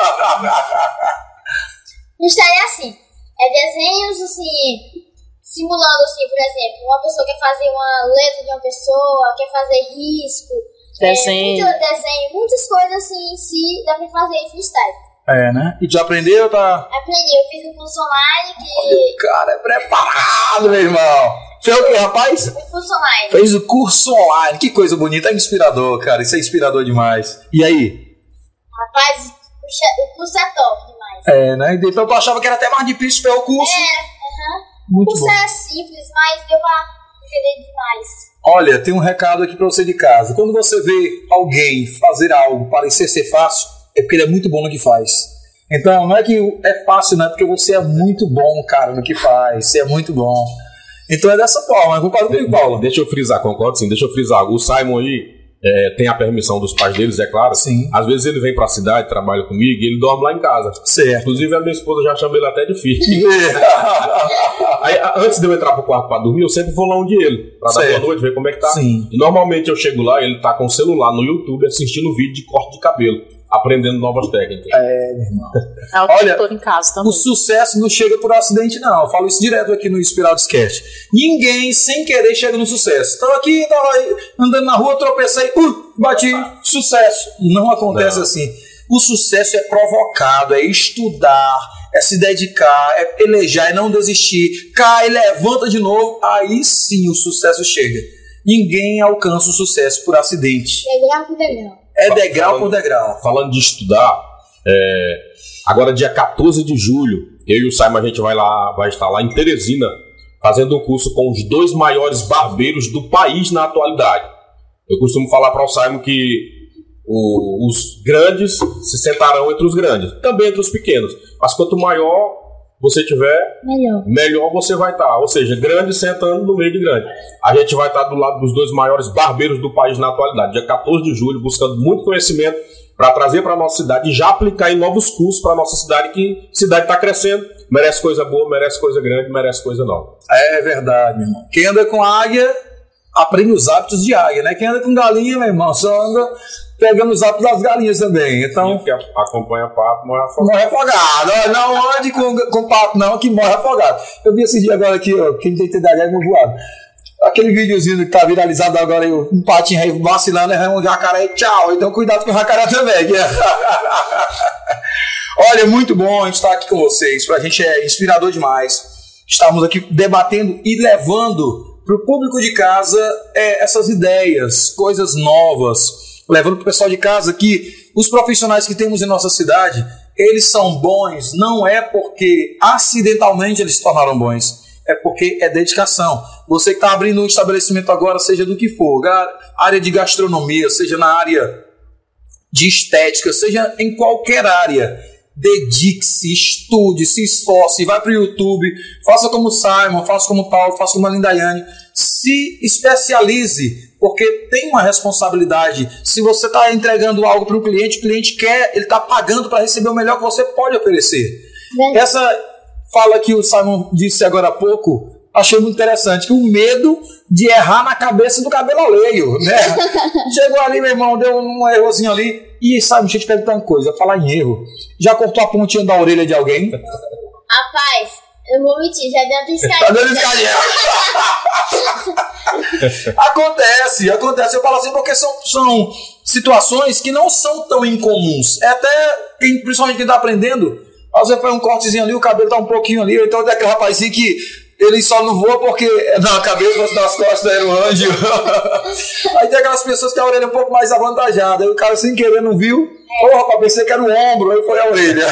Freestyle é assim, é desenhos assim, simulando assim, por exemplo, uma pessoa quer fazer uma letra de uma pessoa, quer fazer risco,
Desenho.
É, muito desenho, muitas coisas assim em si, dá pra fazer em freestyle.
É, né? E tu aprendeu, tá?
Aprendi, eu fiz um curso online que...
O cara é preparado, meu irmão. Fez o quê, rapaz?
Um curso online.
Fez o curso online. Que coisa bonita. É inspirador, cara. Isso é inspirador demais. E aí?
Rapaz, o curso é top demais.
É, né? Então tu achava que era até mais difícil pegar o curso?
É, aham. O
Muito
curso
bom.
é simples, mas deu pra entender demais.
Olha, tem um recado aqui pra você de casa. Quando você vê alguém fazer algo parecer ser fácil, é porque ele é muito bom no que faz. Então, não é que é fácil, não é porque você é muito bom, cara, no que faz. Você é muito bom. Então é dessa forma. Eu concordo com o Paulo.
Deixa eu frisar, concordo sim. Deixa eu frisar. O Simon aí é, tem a permissão dos pais deles, é claro.
Sim.
Às vezes ele vem pra cidade, trabalha comigo e ele dorme lá em casa.
Certo.
Inclusive a minha esposa já chama ele até de filho. Aí, antes de eu entrar pro quarto pra dormir, eu sempre vou lá onde ele. Pra dar boa noite, ver como é que tá.
Sim.
E normalmente eu chego lá, ele tá com o celular no YouTube assistindo vídeo de corte de cabelo, aprendendo novas técnicas.
É, meu irmão.
É o
Olha,
tutor em casa também.
O sucesso não chega por acidente, não. Eu falo isso direto aqui no Inspirados Cast. Ninguém, sem querer, chega no sucesso. Tava aqui, tava aí, andando na rua, tropecei, uh, bati, sucesso. Não acontece
Não.
assim. O sucesso é provocado, é estudar, é se dedicar, é pelejar, é não desistir. Cai, levanta de novo, aí sim o sucesso chega. Ninguém alcança o sucesso por acidente.
Degrau por degrau.
É degrau
Falando-
por degrau.
Falando de estudar, é, agora dia quatorze de julho, eu e o Simon a gente vai lá, vai estar lá em Teresina, fazendo um curso com os dois maiores barbeiros do país na atualidade. Eu costumo falar para o Simon que o- os grandes se sentarão entre os grandes, também entre os pequenos, mas quanto maior você tiver,
Melhor.
melhor você vai estar. Ou seja, grande sentando no meio de grande. A gente vai estar do lado dos dois maiores barbeiros do país na atualidade, dia quatorze de julho, buscando muito conhecimento para trazer para a nossa cidade e já aplicar em novos cursos para a nossa cidade, que a cidade está crescendo, merece coisa boa, merece coisa grande, merece coisa nova.
É verdade, meu irmão. Quem anda com águia, aprende os hábitos de águia, né? Quem anda com galinha, meu irmão, só anda pegando os hábitos das galinhas também. Então,
Que acompanha papo, morre afogado.
morre afogado. Ó, não ande com, com papo, não, que morre afogado. Eu vi esse dia agora aqui, ó, quem tem T D A H é meu voado. Aquele videozinho que tá viralizado agora, aí, um patinho aí vacilando, é um jacaré, tchau. Então, cuidado com o jacaré também. Que é... Olha, muito bom a gente estar aqui com vocês. Pra gente é inspirador demais. Estamos aqui debatendo e levando pro público de casa é, essas ideias, coisas novas. Levando pro pessoal de casa que os profissionais que temos em nossa cidade, eles são bons, não é porque acidentalmente eles se tornaram bons, é porque é dedicação. Você que está abrindo um estabelecimento agora, seja do que for, área de gastronomia, seja na área de estética, seja em qualquer área, dedique-se, estude, se esforce, vai para o YouTube, faça como o Simon, faça como o Paulo, faça como a Lindaiane, se especialize, porque tem uma responsabilidade. Se você está entregando algo para o cliente, o cliente quer, ele está pagando para receber o melhor que você pode oferecer.
Verdade.
Essa fala que o Simon disse agora há pouco, achei muito interessante, que o medo de errar na cabeça do cabelo alheio, né? Chegou ali, meu irmão, deu um errozinho ali, e Simon, deixa eu te perguntar uma coisa, falar em erro, já cortou a pontinha da orelha de alguém?
Rapaz, eu vou mentir, já deu uma
Tá dando
escadinha.
escadinha. Acontece, acontece. Eu falo assim porque são, são situações que não são tão incomuns. É até, quem, principalmente quem tá aprendendo, às vezes faz um cortezinho ali, o cabelo tá um pouquinho ali, ou então tem aquele rapazinho que ele só não voa porque na cabeça, nas costas era um anjo. Aí tem aquelas pessoas que têm a orelha um pouco mais avantajada. Aí o cara sem querer não viu. Ô, oh, rapaz, pensei que era o ombro, aí foi a orelha.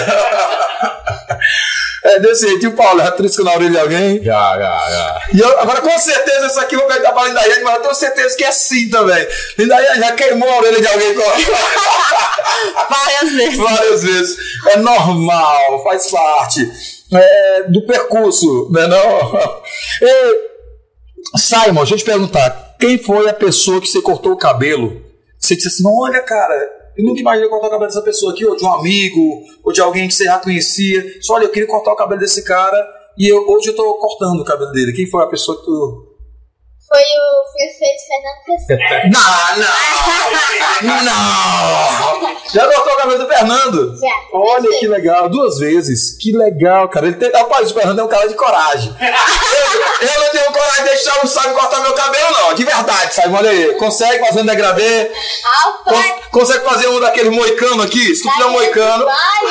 É desse jeito. E o Paulo, já trisca na orelha de alguém?
Já, já, já.
E eu, agora, com certeza, isso aqui eu vou perguntar pra Lindaiane, mas eu tenho certeza que é sim também. Lindaiane já queimou a orelha de alguém com...
Várias vezes.
Várias vezes. É normal, faz parte é, do percurso, né? Não? E, Simon, deixa eu te perguntar, quem foi a pessoa que você cortou o cabelo? Você disse assim, olha, cara... Eu nunca imaginei cortar o cabelo dessa pessoa aqui, ou de um amigo, ou de alguém que você já conhecia. Só, olha, eu queria cortar o cabelo desse cara e eu, hoje eu tô cortando o cabelo dele. Quem foi a pessoa que tu...
Foi o prefeito Fernando Pessoa.
Não, não! Não! Já cortou o cabelo do Fernando?
Já.
Olha que legal, duas vezes. Que legal, cara. Ele tem... Rapaz, o Fernando é um cara de coragem. eu, eu não tenho coragem de deixar o Simon cortar meu cabelo, não. De verdade, Simon. Olha aí. Consegue fazer um degradê?
Ah, pai.
Cons- consegue fazer um daqueles moicano aqui? Se tu fizer um moicano.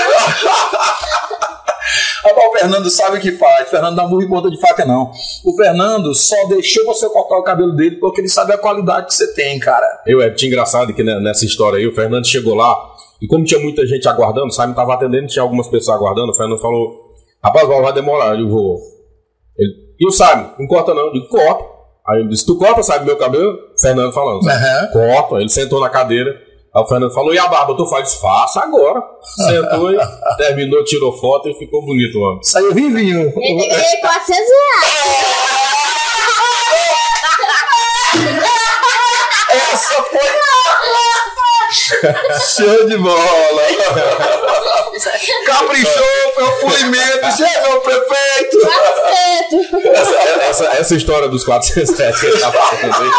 Rapaz, o Fernando sabe o que faz. O Fernando não dá murro em ponta de faca, não. O Fernando só deixou você cortar o cabelo dele porque ele sabe a qualidade que você tem, cara.
Eu, é, tinha engraçado que nessa história aí, o Fernando chegou lá, e como tinha muita gente aguardando, o Simon tava atendendo, tinha algumas pessoas aguardando, o Fernando falou, rapaz, vai demorar, eu vou. Ele, e o Simon? Não corta não, eu digo, corta. Aí ele disse, tu corta, sabe, meu cabelo? Fernando falando, uhum. Corta. Ele sentou na cadeira, aí o Fernando falou, e a barba, tu faz? Faça agora. Sentou e terminou, tirou foto e ficou bonito, mano.
Saiu vivinho.
Ele ganhei quatrocentos reais.
Essa foi... Show de bola. Caprichou, foi um polimento. Chega, meu prefeito.
quatrocentos.
Essa, essa, essa história dos quatrocentos reais que ele tava fazendo aí.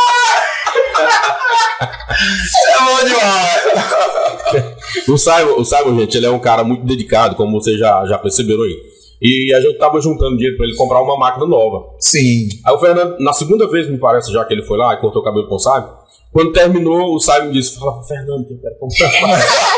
É bom demais.
O Simon, o Simon, gente, ele é um cara muito dedicado, como vocês já, já perceberam aí. E a gente tava juntando dinheiro pra ele comprar uma máquina nova.
Sim.
Aí o Fernando, na segunda vez, me parece, já que ele foi lá e cortou o cabelo com o Simon, quando terminou, o Simon disse, fala pro Fernando que eu quero comprar uma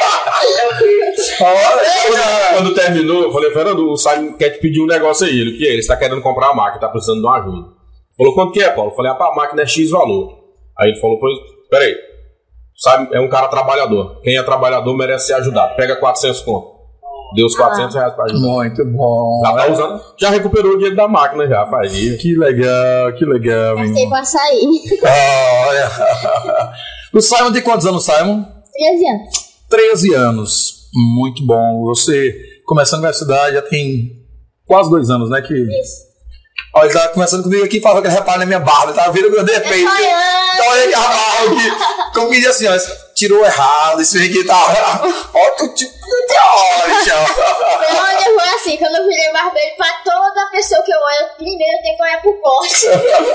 máquina. Quando terminou, eu falei, Fernando, o Simon quer te pedir um negócio aí. Ele, o que é? Ele está querendo comprar uma máquina, tá precisando de uma ajuda. Falou, quanto que é, Paulo? Eu falei, a máquina é X valor. Aí ele falou, pois, peraí. Sabe, é um cara trabalhador. Quem é trabalhador merece ser ajudado. Pega quatrocentos conto. Deu os quatrocentos reais pra ajudar.
Muito bom.
Já tá usando. Já recuperou o dinheiro da máquina já, faz dia.
Que legal, que legal.
Gastei pra sair.
Olha. O Simon tem quantos anos, Simon?
treze anos.
treze anos. Muito bom. Você começando a universidade já tem quase dois anos, né? Que...
Isso.
Olha, ele tá conversando comigo aqui e falou que ele repara na minha barba. Ele tava vendo meu defeito. Então olha aqui a barba aqui. Como que diz assim, ó, tirou errado, isso aqui tá... Olha que tipo de olha,
Onde eu vou assim, quando eu virei barbeiro, pra toda pessoa que eu olho, primeiro eu tenho que olhar pro corte.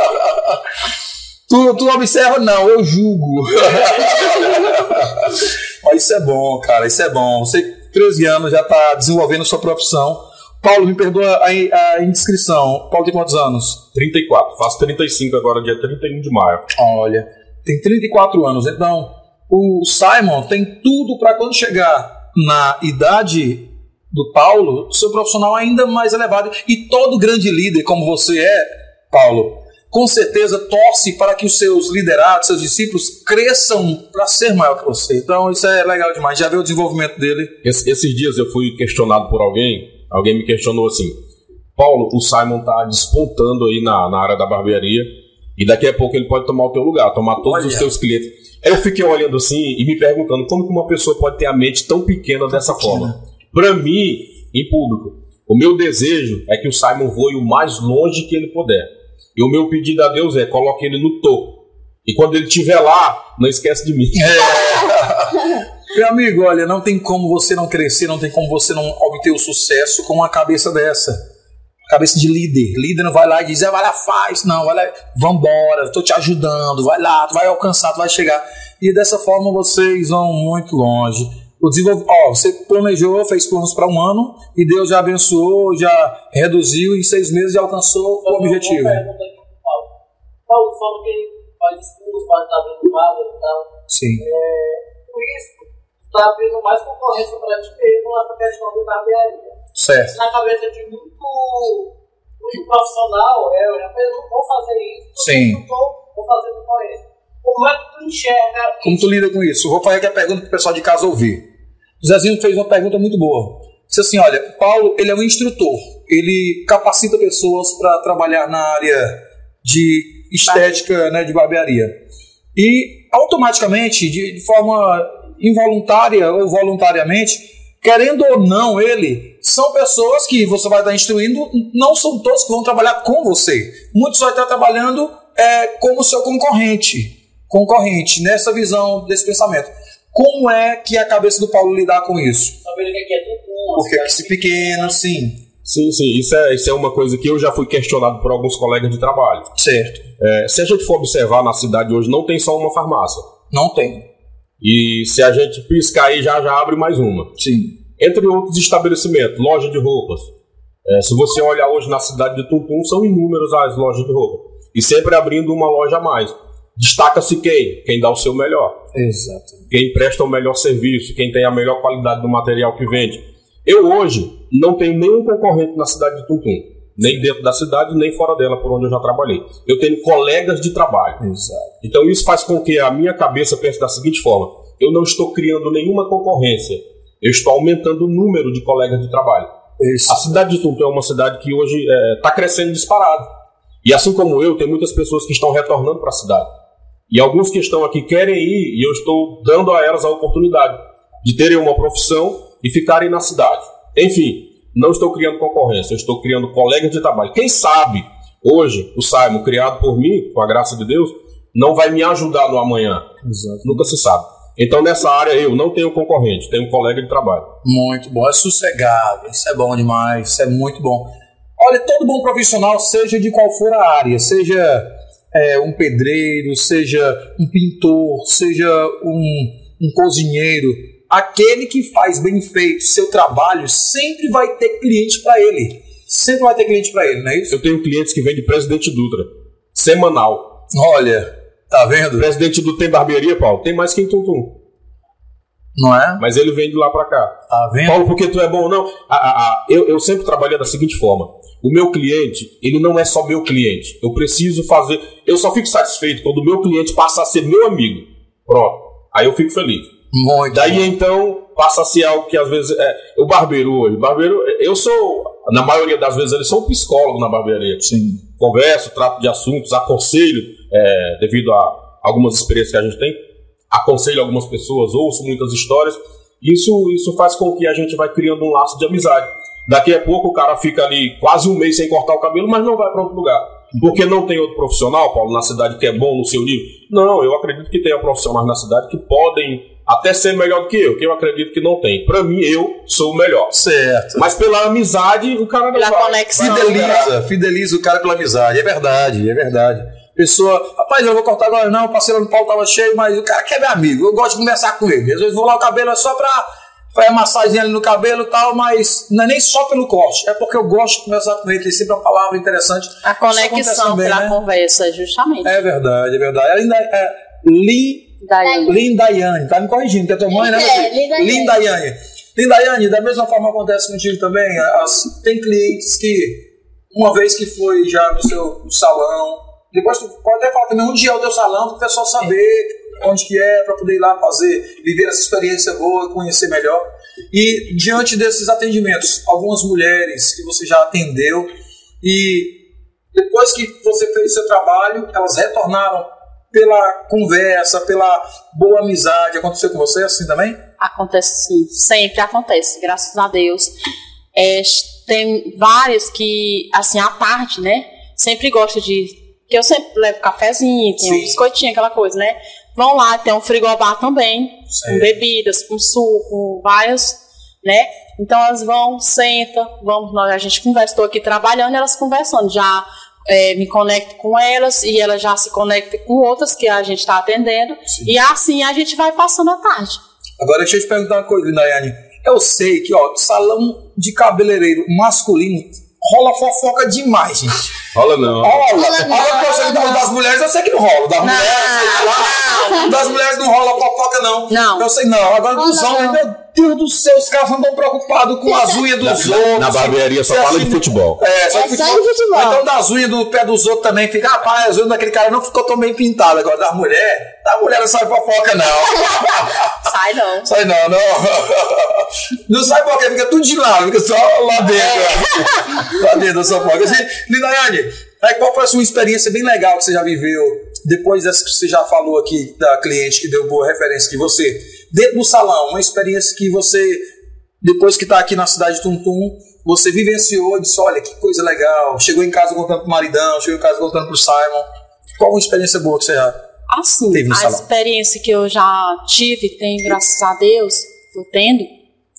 tu, tu observa? Não, eu julgo. Ó, isso é bom, cara, isso é bom. Você, treze anos, já tá desenvolvendo sua profissão. Paulo, me perdoa a, a indiscrição. Paulo tem quantos anos?
trinta e quatro. Faço trinta e cinco agora, dia trinta e um de maio.
Olha, tem trinta e quatro anos. Então, o Simon tem tudo para quando chegar na idade do Paulo, seu profissional ainda mais elevado. E todo grande líder, como você é, Paulo, com certeza torce para que os seus liderados, seus discípulos, cresçam para ser maior que você. Então, isso é legal demais. Já vê o desenvolvimento dele.
Esse, esses dias eu fui questionado por alguém. Alguém me questionou assim, Paulo, o Simon tá despontando aí na, na área da barbearia e daqui a pouco ele pode tomar o teu lugar, tomar todos Olha. os teus clientes. Aí eu fiquei olhando assim e me perguntando como que uma pessoa pode ter a mente tão pequena tão dessa pequena. forma. Para mim, em público, o meu desejo é que o Simon voe o mais longe que ele puder. E o meu pedido a Deus é, coloque ele no topo. E quando ele estiver lá, não esquece de mim.
É. Meu amigo, olha, não tem como você não crescer, não tem como você não obter o sucesso com uma cabeça dessa. Cabeça de líder. Líder não vai lá e diz, é, vai lá, faz. Não, vai lá, vambora, eu tô te ajudando, vai lá, tu vai alcançar, tu vai chegar. E dessa forma vocês vão muito longe. O desenvolv... Ó, você planejou, fez planos para um ano e Deus já abençoou, já reduziu e em seis meses já alcançou o objetivo.
Paulo. Paulo fala que ele faz discurso, faz tabela vaga e tal.
Sim.
É, por isso, está abrindo mais concorrência para ti mesmo nessa questão de barbearia.
Certo.
Na cabeça de muito, muito profissional, é, eu não vou fazer isso,
Sim.
não vou, vou fazer concorrência. Como é que tu enxerga
Como
isso?
tu lida com isso? Eu vou fazer aqui a pergunta para o pessoal de casa ouvir. O Zezinho fez uma pergunta muito boa. Disse assim, olha, Paulo, ele é um instrutor. Ele capacita pessoas para trabalhar na área de estética, né, de barbearia. E automaticamente, de, de forma involuntária ou voluntariamente, querendo ou não ele, são pessoas que você vai estar instruindo, não são todos que vão trabalhar com você. Muitos vão estar trabalhando é, como seu concorrente, concorrente, nessa visão, desse pensamento. Como é que a cabeça do Paulo lidar com isso?
Saber o que é tudo.
Porque é que se pequeno, sim.
Sim, sim, isso é, isso é uma coisa que eu já fui questionado por alguns colegas de trabalho.
Certo.
É, se a gente for observar, na cidade hoje não tem só uma farmácia.
Não tem.
E se a gente piscar aí, já, já abre mais uma.
Sim.
Entre outros estabelecimentos, loja de roupas. É, se você olhar hoje na cidade de Tuntum, são inúmeras as lojas de roupa. E sempre abrindo uma loja a mais. Destaca-se quem? Quem dá o seu melhor.
Exato.
Quem presta o melhor serviço, quem tem a melhor qualidade do material que vende. Eu hoje não tenho nenhum concorrente na cidade de Tuntum. Nem dentro da cidade, nem fora dela, por onde eu já trabalhei. Eu tenho colegas de trabalho. Exato. Então isso faz com que a minha cabeça pense da seguinte forma: eu não estou criando nenhuma concorrência, eu estou aumentando o número de colegas de trabalho. Isso. A cidade de Tuntum é uma cidade que hoje está é, crescendo disparado. E assim como eu, tem muitas pessoas que estão retornando para a cidade. E alguns que estão aqui querem ir, e eu estou dando a elas a oportunidade de terem uma profissão e ficarem na cidade. Enfim, não estou criando concorrência, eu estou criando colegas de trabalho. Quem sabe, hoje, o Simon, criado por mim, com a graça de Deus, não vai me ajudar no amanhã. Exato. Nunca se sabe. Então, nessa área, eu não tenho concorrente, tenho um colega de trabalho.
Muito bom, é sossegado, isso é bom demais, isso é muito bom. Olha, todo bom profissional, seja de qual for a área, seja é, um pedreiro, seja um pintor, seja um, um cozinheiro, aquele que faz bem feito seu trabalho sempre vai ter cliente para ele. Sempre vai ter cliente para ele, não é isso?
Eu tenho clientes que vêm de Presidente Dutra, semanal.
Olha, tá vendo?
Presidente Dutra tem barbearia, Paulo? Tem mais que em Tuntum.
Não é?
Mas ele vem de lá para cá.
Tá vendo?
Paulo, porque tu é bom ou não? Ah, ah, ah, eu, eu sempre trabalhei da seguinte forma: o meu cliente, ele não é só meu cliente. Eu preciso fazer... Eu só fico satisfeito quando o meu cliente passa a ser meu amigo. Pronto. Aí eu fico feliz.
Muito
Daí
bom.
Então passa a ser algo que às vezes... É, o barbeiro hoje, o barbeiro, eu sou... Na maioria das vezes eles são um psicólogo na barbearia.
Sim.
Converso, trato de assuntos, aconselho, é, devido a algumas experiências que a gente tem. Aconselho algumas pessoas, ouço muitas histórias. Isso, isso faz com que a gente vai criando um laço de amizade. Daqui a pouco o cara fica ali quase um mês sem cortar o cabelo, mas não vai para outro lugar. Porque não tem outro profissional, Paulo, na cidade que é bom no seu nível? Não, eu acredito que tenha profissionais na cidade que podem até ser melhor do que eu, que eu acredito que não tem. Para mim, eu sou o melhor.
Certo.
Mas pela amizade, o cara não
Pela
vai.
conexão.
Fideliza, fideliza o cara pela amizade. É verdade, é verdade. Pessoa, rapaz, eu vou cortar agora não, o parceiro do Paulo tava cheio, mas o cara quer meu amigo, eu gosto de conversar com ele. Às vezes vou lá, o cabelo é só pra fazer massagem ali no cabelo e tal, mas não é nem só pelo corte, é porque eu gosto de conversar com ele, tem sempre uma palavra interessante.
A conexão
também,
pela
né?
conversa, justamente.
É verdade, é verdade. Ela ainda é Lin
Daiane.
Lin Daiane, tá me corrigindo, que é tua mãe, né?
É, Lin Daiane.
Lin Daiane. Lin Daiane, da mesma forma acontece contigo também. As, tem clientes que, uma vez que foi já no seu no salão, depois tu pode até falar também onde é o teu salão, para o pessoal saber onde que é, para poder ir lá fazer, viver essa experiência boa, conhecer melhor. E diante desses atendimentos, algumas mulheres que você já atendeu e depois que você fez seu trabalho, elas retornaram pela conversa, pela boa amizade. Aconteceu com você assim também?
Acontece sim, sempre acontece, graças a Deus. É, tem várias que, assim, à tarde, né, sempre gosto de... que eu sempre levo cafezinho, tem um biscoitinho, aquela coisa, né? Vão lá, tem um frigobar também,
Sim.
com bebidas, com suco, com várias, né? Então elas vão, sentam, vamos, nós, a gente conversa, estou aqui trabalhando, elas conversando, já é, me conecto com elas e elas já se conectam com outras que a gente está atendendo. Sim. E assim a gente vai passando a tarde.
Agora deixa eu te perguntar uma coisa, Daiane. Eu sei que, ó, salão de cabeleireiro masculino rola fofoca demais, gente.
Rola não.
Rola.
Rola
Rola,
não,
rola eu sei que
não.
das mulheres eu sei que não rola. Das mulheres, eu sei lá. Das mulheres não rola fofoca, não.
Não.
Eu sei não. Agora dos homens, meu Deus do céu, os caras não estão preocupados com as unhas dos
Na,
outros.
na barbearia só
É
fala
assim,
de futebol.
É, só
É
de
só
futebol.
de futebol.
Ou então das unhas do pé dos outros também. Fica, rapaz, as unhas daquele cara não ficou tão bem pintadas. Agora das mulheres, da mulher não sai fofoca, não.
Sai não.
Sai não, não. Não sai porque fica tudo de lado, fica só lá dentro. Lá dentro da sua fofoca. Assim, Lindaiane, qual foi a sua experiência bem legal que você já viveu depois dessa que você já falou aqui da cliente que deu boa referência de você? Dentro do salão, uma experiência que você, depois que está aqui na cidade de Tuntum, você vivenciou e disse, olha, que coisa legal. Chegou em casa contando pro maridão, chegou em casa contando pro Simon. Qual uma experiência boa que você já
Assim,
teve no
a
salão?
experiência que eu já tive, tenho, graças a Deus, tô tendo,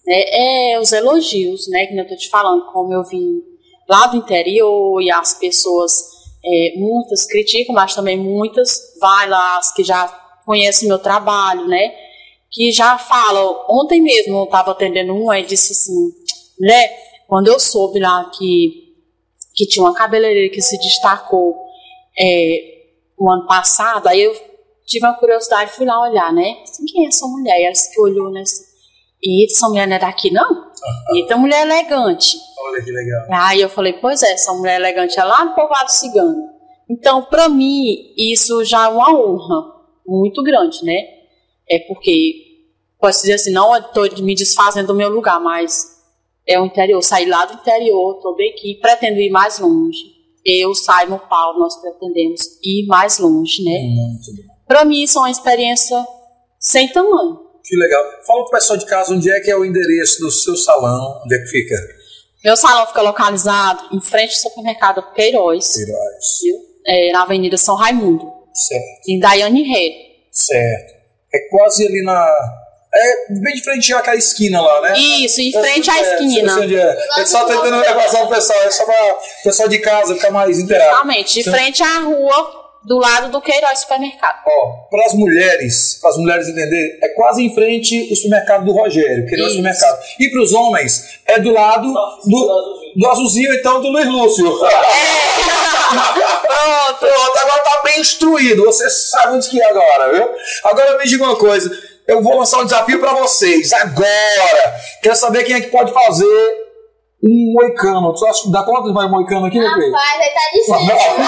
É, é os elogios, né, que eu estou te falando, como eu vim lá do interior e as pessoas, é, muitas criticam, mas também muitas vai lá, as que já conhecem meu trabalho, né, que já falam. Ontem mesmo eu estava atendendo uma e disse assim, né, quando eu soube lá que, que tinha uma cabeleireira que se destacou é, o ano passado, aí eu tive uma curiosidade, fui lá olhar, né, assim, quem é essa mulher? E ela disse que olhou, né, assim, e essa mulher não é daqui, não? Uhum. Eita, mulher elegante.
Olha que legal.
Aí eu falei, pois é, essa mulher elegante é lá no povoado cigano. Então, para mim, isso já é uma honra muito grande, né? É porque, posso dizer assim, não estou me desfazendo do meu lugar, mas é o interior. Saí lá do interior, estou bem aqui, pretendo ir mais longe. Eu, Simon, Paulo, nós pretendemos ir mais longe, né? Para mim, isso é uma experiência sem tamanho.
Que legal. Fala pro pessoal de casa onde é que é o endereço do seu salão, onde é que fica?
Meu salão fica localizado em frente ao supermercado Queiroz,
Queiroz.
Viu? É, na Avenida São Raimundo.
Certo.
Em Daiane Ré.
Certo. É quase ali na... É bem de frente àquela esquina lá, né?
Isso, em frente à
é,
esquina.
Onde é. É só tentando repassar o pessoal, é só para o pessoal de casa ficar mais inteirado.
Exatamente, de frente à rua, do lado do Queiroz Supermercado.
Ó, para as mulheres, para as mulheres entenderem, é quase em frente o supermercado do Rogério, Queiroz Supermercado. E para os homens, é do lado do, do azulzinho, então, do Luiz Lúcio.
Pronto.
Pronto, agora tá bem instruído, você sabe onde que é agora, viu? Agora me diga uma coisa, eu vou lançar um desafio para vocês, agora. Quero saber quem é que pode fazer um moicano. Tu acha que dá conta de fazer um moicano aqui, meu filho?
Rapaz, aí tá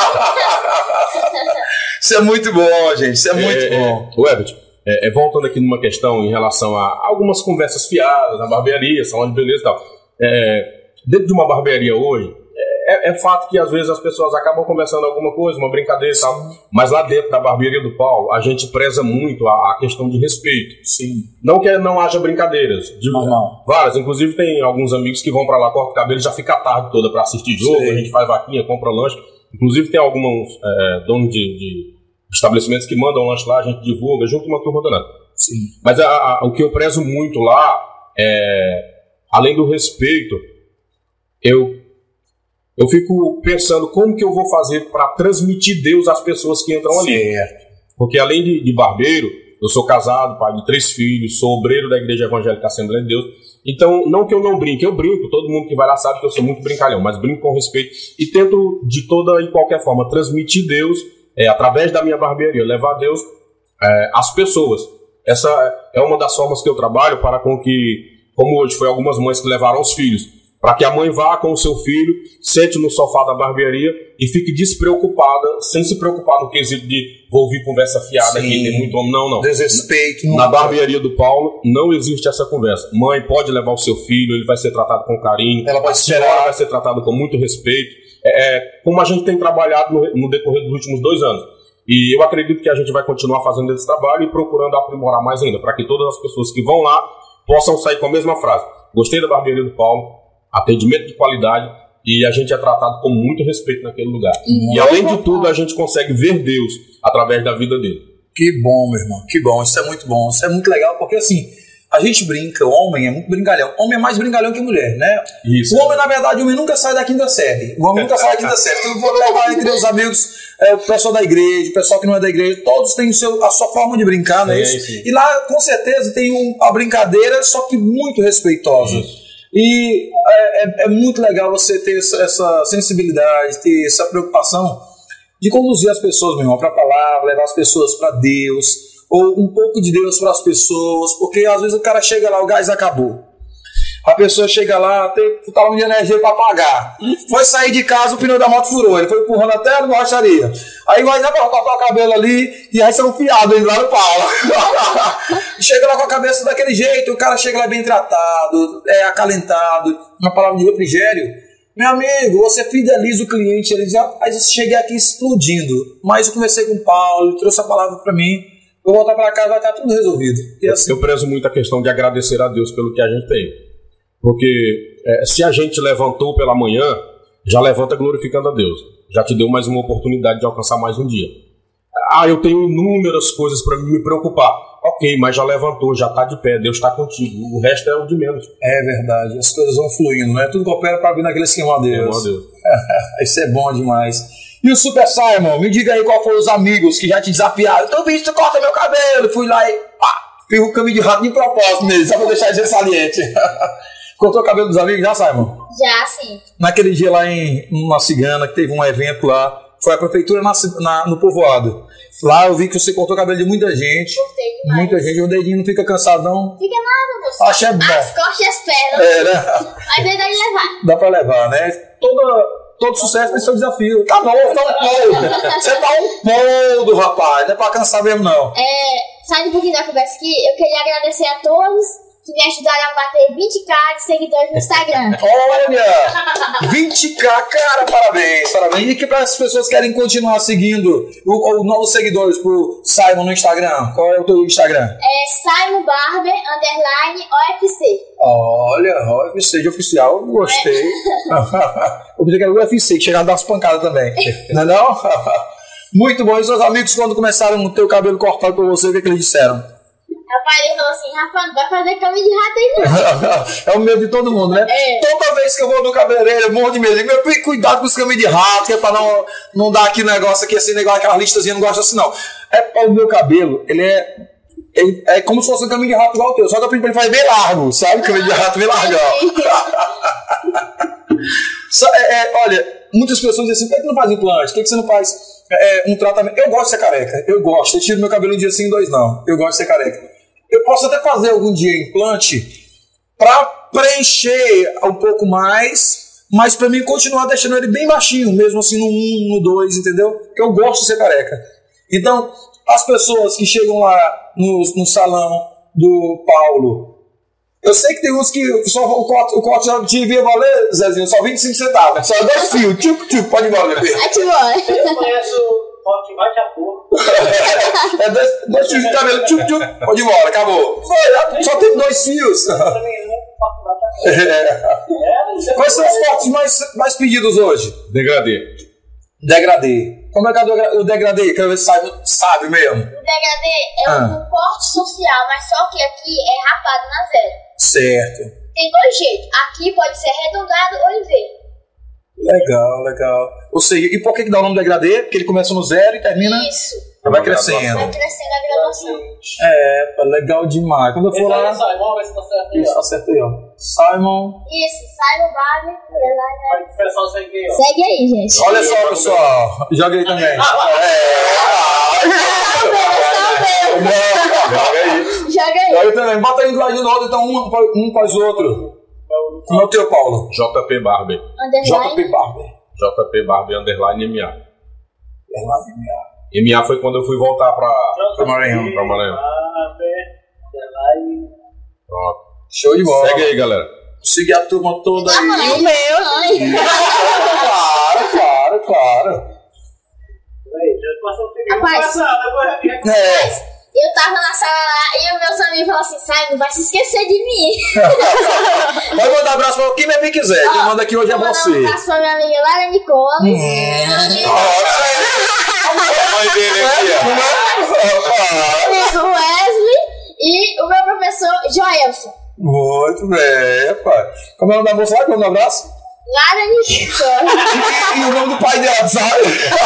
difícil.
Isso é muito bom, gente. Isso é muito
é,
bom.
É, o Herbert, é, é, voltando aqui numa questão em relação a algumas conversas fiadas na barbearia, salão de beleza e tal. É, dentro de uma barbearia hoje, é, é fato que às vezes as pessoas acabam conversando alguma coisa, uma brincadeira e tal. Mas lá dentro da barbearia do Paulo, a gente preza muito a, a questão de respeito.
Sim.
Não que não haja brincadeiras. De,
Normal.
Várias. Inclusive tem alguns amigos que vão pra lá, cortam o cabelo e já fica a tarde toda pra assistir jogo. Sim. A gente faz vaquinha, compra lanche. Inclusive tem alguns é, donos de, de estabelecimentos que mandam lanche lá, a gente divulga, junto com uma turma danada.
Sim.
Mas a, a, o que eu prezo muito lá é, além do respeito, eu, eu fico pensando como que eu vou fazer para transmitir Deus às pessoas que entram ali.
Certo.
Porque além de, de barbeiro, eu sou casado, pai de três filhos, sou obreiro da Igreja Evangélica Assembleia de Deus. Então, não que eu não brinque, eu brinco, todo mundo que vai lá sabe que eu sou muito brincalhão, mas brinco com respeito e tento de toda e qualquer forma transmitir Deus é, através da minha barbearia, levar Deus é, às pessoas. Essa é uma das formas que eu trabalho para com que, como hoje foi algumas mães que levaram os filhos, para que a mãe vá com o seu filho, sente no sofá da barbearia e fique despreocupada, sem se preocupar no quesito de vou ouvir conversa fiada
Sim.
aqui, tem muito homem. Não, não.
Desrespeito.
Na barbearia do Paulo não existe essa conversa. Mãe pode levar o seu filho, ele vai ser tratado com carinho.
Ela pode
a senhora
esperar.
vai ser tratada com muito respeito. É, é como a gente tem trabalhado no, no decorrer dos últimos dois anos. E eu acredito que a gente vai continuar fazendo esse trabalho e procurando aprimorar mais ainda, para que todas as pessoas que vão lá possam sair com a mesma frase. Gostei da barbearia do Paulo, atendimento de qualidade, e a gente é tratado com muito respeito naquele lugar. E, e além de tudo, a gente consegue ver Deus através da vida dele.
Que bom, meu irmão, que bom, isso é muito bom, isso é muito legal, porque assim, a gente brinca, o homem é muito brincalhão, o homem é mais brincalhão que a mulher, né?
Isso.
O homem, na verdade, o homem nunca sai da quinta série, o homem nunca sai da quinta série, então eu vou levar entre os amigos, é, o pessoal da igreja, o pessoal que não é da igreja, todos têm o seu, a sua forma de brincar, não é isso?
Sim.
E lá, com certeza, tem um, a brincadeira, só que muito respeitosa.
Isso.
E é, é, é muito legal você ter essa, essa sensibilidade, ter essa preocupação de conduzir as pessoas, meu irmão, para a palavra, levar as pessoas para Deus, ou um pouco de Deus para as pessoas, porque às vezes o cara chega lá, o gás acabou. A pessoa chega lá, tem um talão de energia para pagar. Foi sair de casa, o pneu da moto furou, ele foi empurrando até a borracharia. Aí vai para cortar o cabelo ali, e aí são fiados indo lá no pau. Chega lá com a cabeça daquele jeito, o cara chega lá bem tratado, é acalentado, uma palavra de refrigério. Meu amigo, você fideliza o cliente, ele diz, rapaz, eu cheguei aqui explodindo, mas eu conversei com o Paulo, ele trouxe a palavra para mim, vou voltar para casa, vai estar tudo resolvido. E assim,
eu prezo muito a questão de agradecer a Deus pelo que a gente tem. Porque é, se a gente levantou pela manhã, já levanta glorificando a Deus. Já te deu mais uma oportunidade de alcançar mais um dia. Ah, eu tenho inúmeras coisas para me preocupar. Ok, mas já levantou, já tá de pé, Deus está contigo. O resto é o de menos.
É verdade, as coisas vão fluindo, né? Tudo coopera para vir naquele esquema de Deus.
Deus.
Isso é bom demais. E o Super Simon, me diga aí qual foram os amigos que já te desafiaram. Tô visto, tu corta meu cabelo. Fui lá e pá, fiz um caminho de rato de propósito nele, só pra deixar isso saliente. Cortou o cabelo dos amigos já, Simon?
Já, sim.
Naquele dia lá em uma cigana, que teve um evento lá, foi a prefeitura na, na, no povoado. Lá eu vi que você cortou o cabelo de muita gente.
Cortei demais.
Muita gente, o dedinho não fica cansado, não?
Fica nada, moço.
Acho é bom.
As costas e as pernas.
É, né?
Mas aí dá de levar.
Dá pra levar, né? Toda, todo sucesso tem seu desafio. Tá novo, tá um poldo. Você tá um poldo, rapaz. Não é pra cansar mesmo, não.
É, saindo um pouquinho da conversa aqui, eu queria agradecer a todos que me ajudaram a bater vinte k de seguidores no Instagram.
Olha! vinte k, cara, parabéns, parabéns. E que para as pessoas que querem continuar seguindo os novos seguidores pro Simon no Instagram, qual é o teu Instagram?
É Simon Barber, underline, O F C.
Olha, O F C de oficial, gostei. Eu pensei que era o U F C, que chegava a dar umas pancadas também. Não é não? Muito bom. E seus amigos, quando começaram a ter o cabelo cortado por você, o que, é que eles disseram?
Rapaz, ele falou assim, rapaz, não vai fazer caminho de rato aí não.
É o medo de todo mundo, né?
É.
Toda vez que eu vou no cabeleireiro, eu morro de medo. Meu filho, cuidado com os caminhos de rato, que é pra não, não dar aquele negócio aqui, assim, negócio, aquela listazinha, não gosto assim, não. É para o meu cabelo, ele é, ele é como se fosse um caminho de rato igual o teu, só que eu pedi pra ele fazer bem largo, sabe? Caminho de rato bem largão. Só, é, é, olha, muitas pessoas dizem assim, por que você não faz implante? Por que você não faz é, um tratamento? Eu gosto de ser careca, eu gosto. Eu tiro meu cabelo um dia sim, dois não. Eu gosto de ser careca. Eu posso até fazer algum dia implante para preencher um pouco mais, mas para mim continuar deixando ele bem baixinho, mesmo assim no um, no dois, entendeu? Porque eu gosto de ser careca. Então, as pessoas que chegam lá no, no salão do Paulo, eu sei que tem uns que só o corte, o corte já devia valer, Zezinho, só vinte e cinco centavos, só dois fios, tchuc, tchuc, pode ir embora, meu filho.
Vai te embora.
Eu conheço o Rock vai de acordo.
É dois, dois fios de cabelo, tchuc, tchuc, pode ir embora, acabou. Foi, só tem dois fios. É. Quais são os cortes mais, mais pedidos hoje?
Degradê.
Degradê. Como é que é o degradê? Quero ver se sabe, sabe mesmo.
O degradê é
Ah.
um corte social, mas só que aqui é rapado na zero.
Certo.
Tem dois jeitos. Aqui pode ser arredondado ou em V.
Legal, legal. Ou seja, e por que que dá o nome degradê? Porque ele começa no zero e termina...
Isso.
Vai crescendo.
Vai crescendo a graduação.
É, pá, legal demais. Quando eu for lá...
Esse aí, vamos ver se tá certo aí,
Isso,
ó.
acertei, ó. Simon...
Isso, Simon Barber.
Vai o pessoal seguir, ó.
Segue aí, gente.
Olha só, pessoal. Joga aí também. É. Joga aí.
Joga aí.
Joga aí também. Bota aí do lado do outro, então um, um após o outro. Como é o teu, Paulo?
J P Barber.
Underline.
J P Barber.
J P Barber underline M A.
É lá, minha.
M A foi quando eu fui voltar pra,
Pra Maranhão.
pra Maranhão. Pronto.
Show de bola.
Segue aí, galera.
Seguir a turma toda aí.
E o meu?
Claro, claro, claro.
Rapaz,
É.
eu tava na sala lá e os meus amigos falaram assim, Simon, não vai se esquecer de mim.
Vai mandar abraço pra quem me quiser. Quem manda aqui hoje é
Vou mandar
você.
um abraço pra minha amiga Lara Nicole.
A mãe dele aqui, ó.
O Wesley e o meu professor Joelson.
Muito bem, pai. Como é o nome da moça lá? Como é o nome do abraço?
Lara Nicole.
E, e o nome do pai dela, sabe?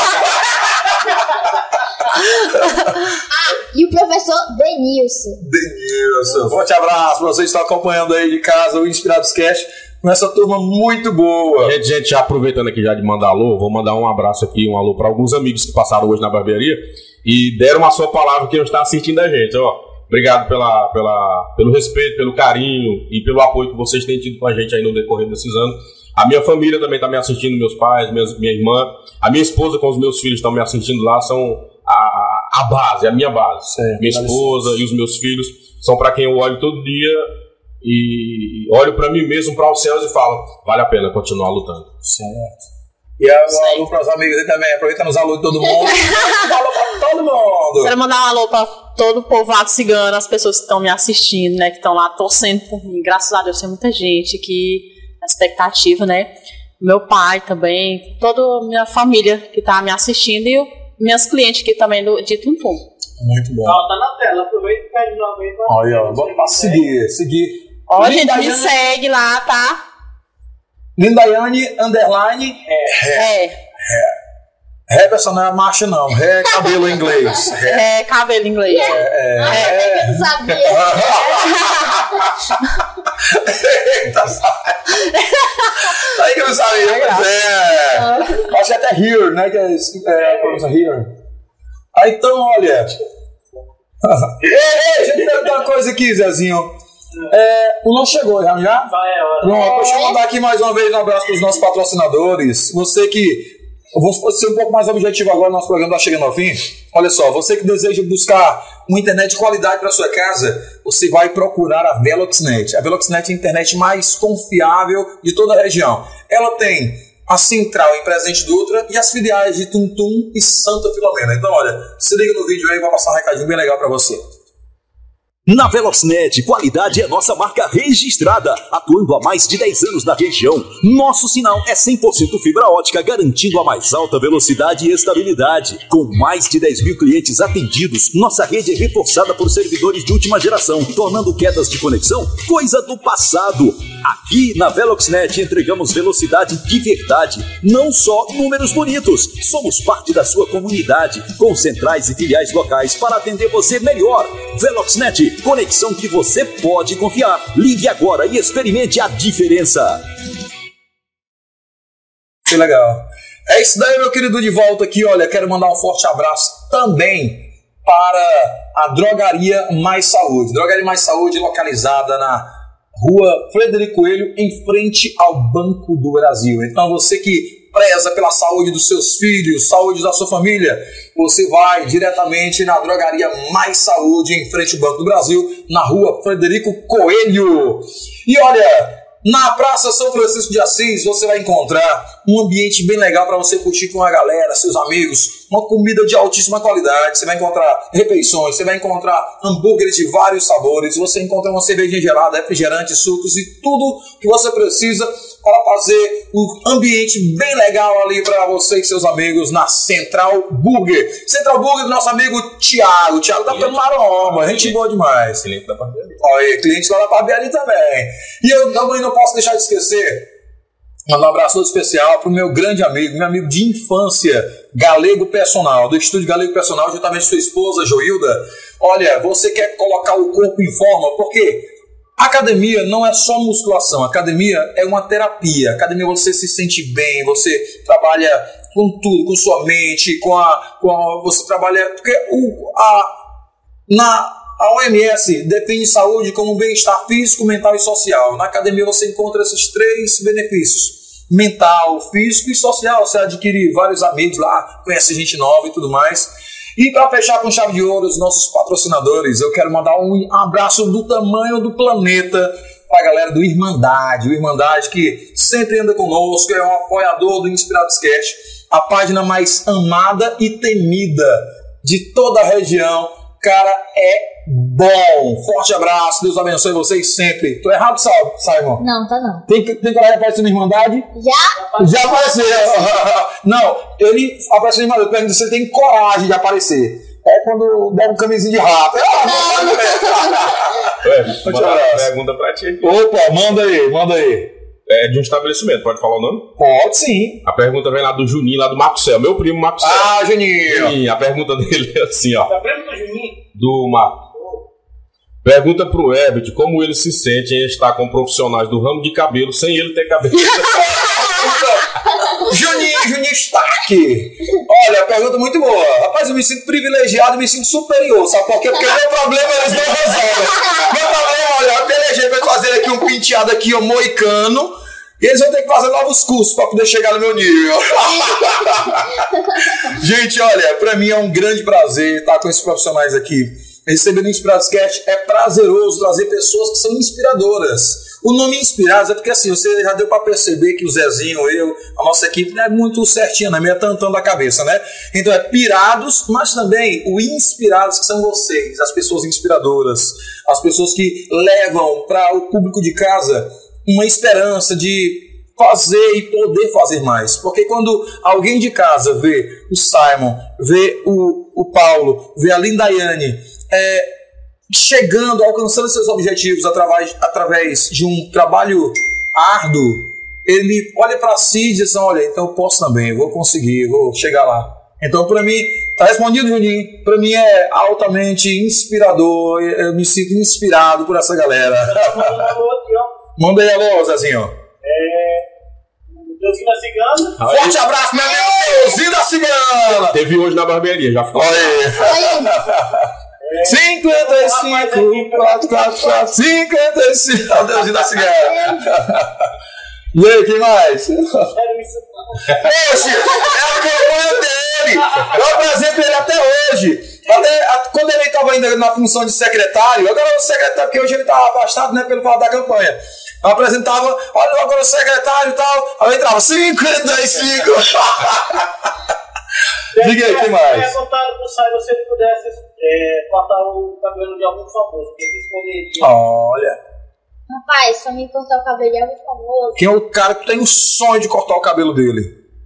E o professor Denilson.
Denilson. Forte abraço pra vocês que estão acompanhando aí de casa o Inspirados Cast com essa turma muito boa.
Gente, gente, já aproveitando aqui já de mandar alô, vou mandar um abraço aqui, um alô para alguns amigos que passaram hoje na barbearia e deram a sua palavra que não está assistindo a gente, ó. Obrigado pela, pela, pelo respeito, pelo carinho e pelo apoio que vocês têm tido com a gente aí no decorrer desses anos. A minha família também está me assistindo, meus pais, minha, minha irmã, a minha esposa com os meus filhos estão me assistindo lá, são a, a base, a minha base.
Certo,
minha esposa e os meus filhos são para quem eu olho todo dia e olho para mim mesmo, para os céus e falo, vale a pena continuar lutando.
Certo. E alô para os amigos aí também, aproveitando os alô de todo mundo. Alô para todo mundo.
Quero mandar um alô para todo o povoado cigano, as pessoas que estão me assistindo, né, que estão lá torcendo por mim. Graças a Deus tem muita gente que a expectativa, né? Meu pai também, toda a minha família que está me assistindo e o minhas clientes aqui também do, de Tuntum.
Muito bom.
Ó, tá na tela, aproveita e pede de novo aí.
Olha, ó, vamos pra seguir, seguir.
Ó, gente, me segue lá, tá?
Lindaiane, underline,
É.
é. Ré, pessoal, não é marcha não, ré é cabelo em inglês. Ré.
É, cabelo em inglês.
É, é.
Ah,
é.
eu não sabia.
Eita, sai. Aí que eu não sabia, mas é. Acho que até here, né? Que é, é coisa here. Aí então, olha. Ei, ei, deixa eu te perguntar uma coisa aqui, Zezinho. É, o lanche chegou, já? já?
Vai, é hora.
Pronto, deixa eu mandar aqui mais uma vez um abraço para os nossos patrocinadores. Você que. Eu vou ser um pouco mais objetivo agora, nosso programa está chegando ao fim. Olha só, você que deseja buscar uma internet de qualidade para sua casa, você vai procurar a Veloxnet. A Veloxnet é a internet mais confiável de toda a região. Ela tem a central em Presidente Dutra e as filiais de Tuntum e Santa Filomena. Então, olha, se liga no vídeo aí, vai passar um recadinho bem legal para você.
Na Veloxnet, qualidade é nossa marca registrada, atuando há mais de dez anos na região. Nosso sinal é cem por cento fibra ótica, garantindo a mais alta velocidade e estabilidade. Com mais de dez mil clientes atendidos, nossa rede é reforçada por servidores de última geração, tornando quedas de conexão coisa do passado. Aqui na Veloxnet entregamos velocidade de verdade, não só números bonitos. Somos parte da sua comunidade, com centrais e filiais locais para atender você melhor. Veloxnet, conexão que você pode confiar. Ligue agora e experimente a diferença.
Que legal. É isso daí, meu querido, de volta aqui. Olha, quero mandar um forte abraço também para a Drogaria Mais Saúde. Drogaria Mais Saúde localizada na Rua Frederico Coelho, em frente ao Banco do Brasil. Então você que preza pela saúde dos seus filhos, saúde da sua família, você vai diretamente na Drogaria Mais Saúde, em frente ao Banco do Brasil, na Rua Frederico Coelho. E olha, na Praça São Francisco de Assis, você vai encontrar um ambiente bem legal para você curtir com a galera, seus amigos, uma comida de altíssima qualidade. Você vai encontrar refeições, você vai encontrar hambúrgueres de vários sabores, você encontra uma cervejinha gelada, refrigerante, sucos e tudo que você precisa para fazer um ambiente bem legal ali para você e seus amigos na Central Burger. Central Burger do nosso amigo Thiago. Thiago tá pelo maromba, gente boa demais.
Cliente da barbearia.
Olha, cliente lá da barbearia também. E eu também não posso deixar de esquecer, mandar um abraço todo especial para o meu grande amigo, meu amigo de infância, Galego Personal, do Estúdio Galego Personal, juntamente com sua esposa, Joilda. Olha, você quer colocar o corpo em forma, porque academia não é só musculação, academia é uma terapia. Academia você se sente bem, você trabalha com tudo, com sua mente, com a, com a você trabalha, porque o, a, na A O M S define saúde como bem-estar físico, mental e social. Na academia você encontra esses três benefícios: mental, físico e social. Você adquire vários amigos lá, conhece gente nova e tudo mais. E para fechar com chave de ouro, os nossos patrocinadores, eu quero mandar um abraço do tamanho do planeta para a galera do Irmandade. O Irmandade que sempre anda conosco, é um apoiador do Inspirados Cast, a página mais amada e temida de toda a região. Cara, é bom. Forte abraço, Deus abençoe vocês sempre. Tô errado, Simon?
Não, tá não.
Tem, tem coragem de aparecer na Irmandade?
Já?
Já apareceu. Não, ele apareceu na Irmandade. Eu pergunto se ele tem coragem de aparecer. É quando der um camisinho de rato.
Ué, vou mandar uma pergunta pra ti aqui.
Opa, manda aí, manda aí.
É de um estabelecimento, pode falar o nome?
Pode sim.
A pergunta vem lá do Juninho, lá do Marco Céu, meu primo Marco Céu.
Ah, Juninho.
Juninho, a pergunta dele é assim, ó.
Tá vendo do Juninho?
Do Marco. Pergunta pro Herbert como ele se sente em estar com profissionais do ramo de cabelo sem ele ter cabelo.
Juninho, Juninho está aqui. Olha, a pergunta muito boa. Rapaz, eu me sinto privilegiado, me sinto superior. Sabe por quê? Porque meu problema eles não resolvem. Meu problema, olha, eu pelejei pra fazer aqui um penteado aqui, um moicano. E eles vão ter que fazer novos cursos para poder chegar no meu nível. Gente, olha, pra mim é um grande prazer estar com esses profissionais aqui. Recebendo o Inspirados Cast é prazeroso trazer pessoas que são inspiradoras. O nome Inspirados é porque assim, você já deu para perceber que o Zezinho, eu, a nossa equipe não é muito certinha, não é meio tantão da cabeça, né? Então é pirados, mas também o inspirados, que são vocês, as pessoas inspiradoras, as pessoas que levam para o público de casa uma esperança de fazer e poder fazer mais. Porque quando alguém de casa vê o Simon, vê o, o Paulo, vê a Lindaiane é, chegando, alcançando seus objetivos através, através de um trabalho árduo, ele olha para si e diz, olha, então eu posso também, eu vou conseguir, eu vou chegar lá. Então, para mim, tá respondido, Juninho, para mim é altamente inspirador, eu me sinto inspirado por essa galera. Manda aí, alô, Zezinho.
É... Deusinho da Cigana.
Aí. Forte abraço, meu amigo Deusinho da Cigana.
Teve hoje na barbearia, já ficou.
Olha aí. É, cinquenta e cinco, quatro, quatro, quatro, cinquenta e cinco. É o Deusinho da Cigana. E aí, quem mais? Oxe, é a campanha dele. Eu apresento ele até hoje. Até, quando ele estava ainda na função de secretário, agora o secretário, porque hoje ele está afastado, né, pelo fato da campanha. Eu apresentava, olha agora o secretário e tal, aí entrava cinquenta e cinco. Diga aí, que mais?
Perguntaram pro Simon se ele pudesse é, cortar o cabelo de algum famoso, que ele escolheria.
Olha.
Rapaz, pra mim cortar o cabelo de algum famoso.
Quem é o cara que tem o sonho de cortar o cabelo dele?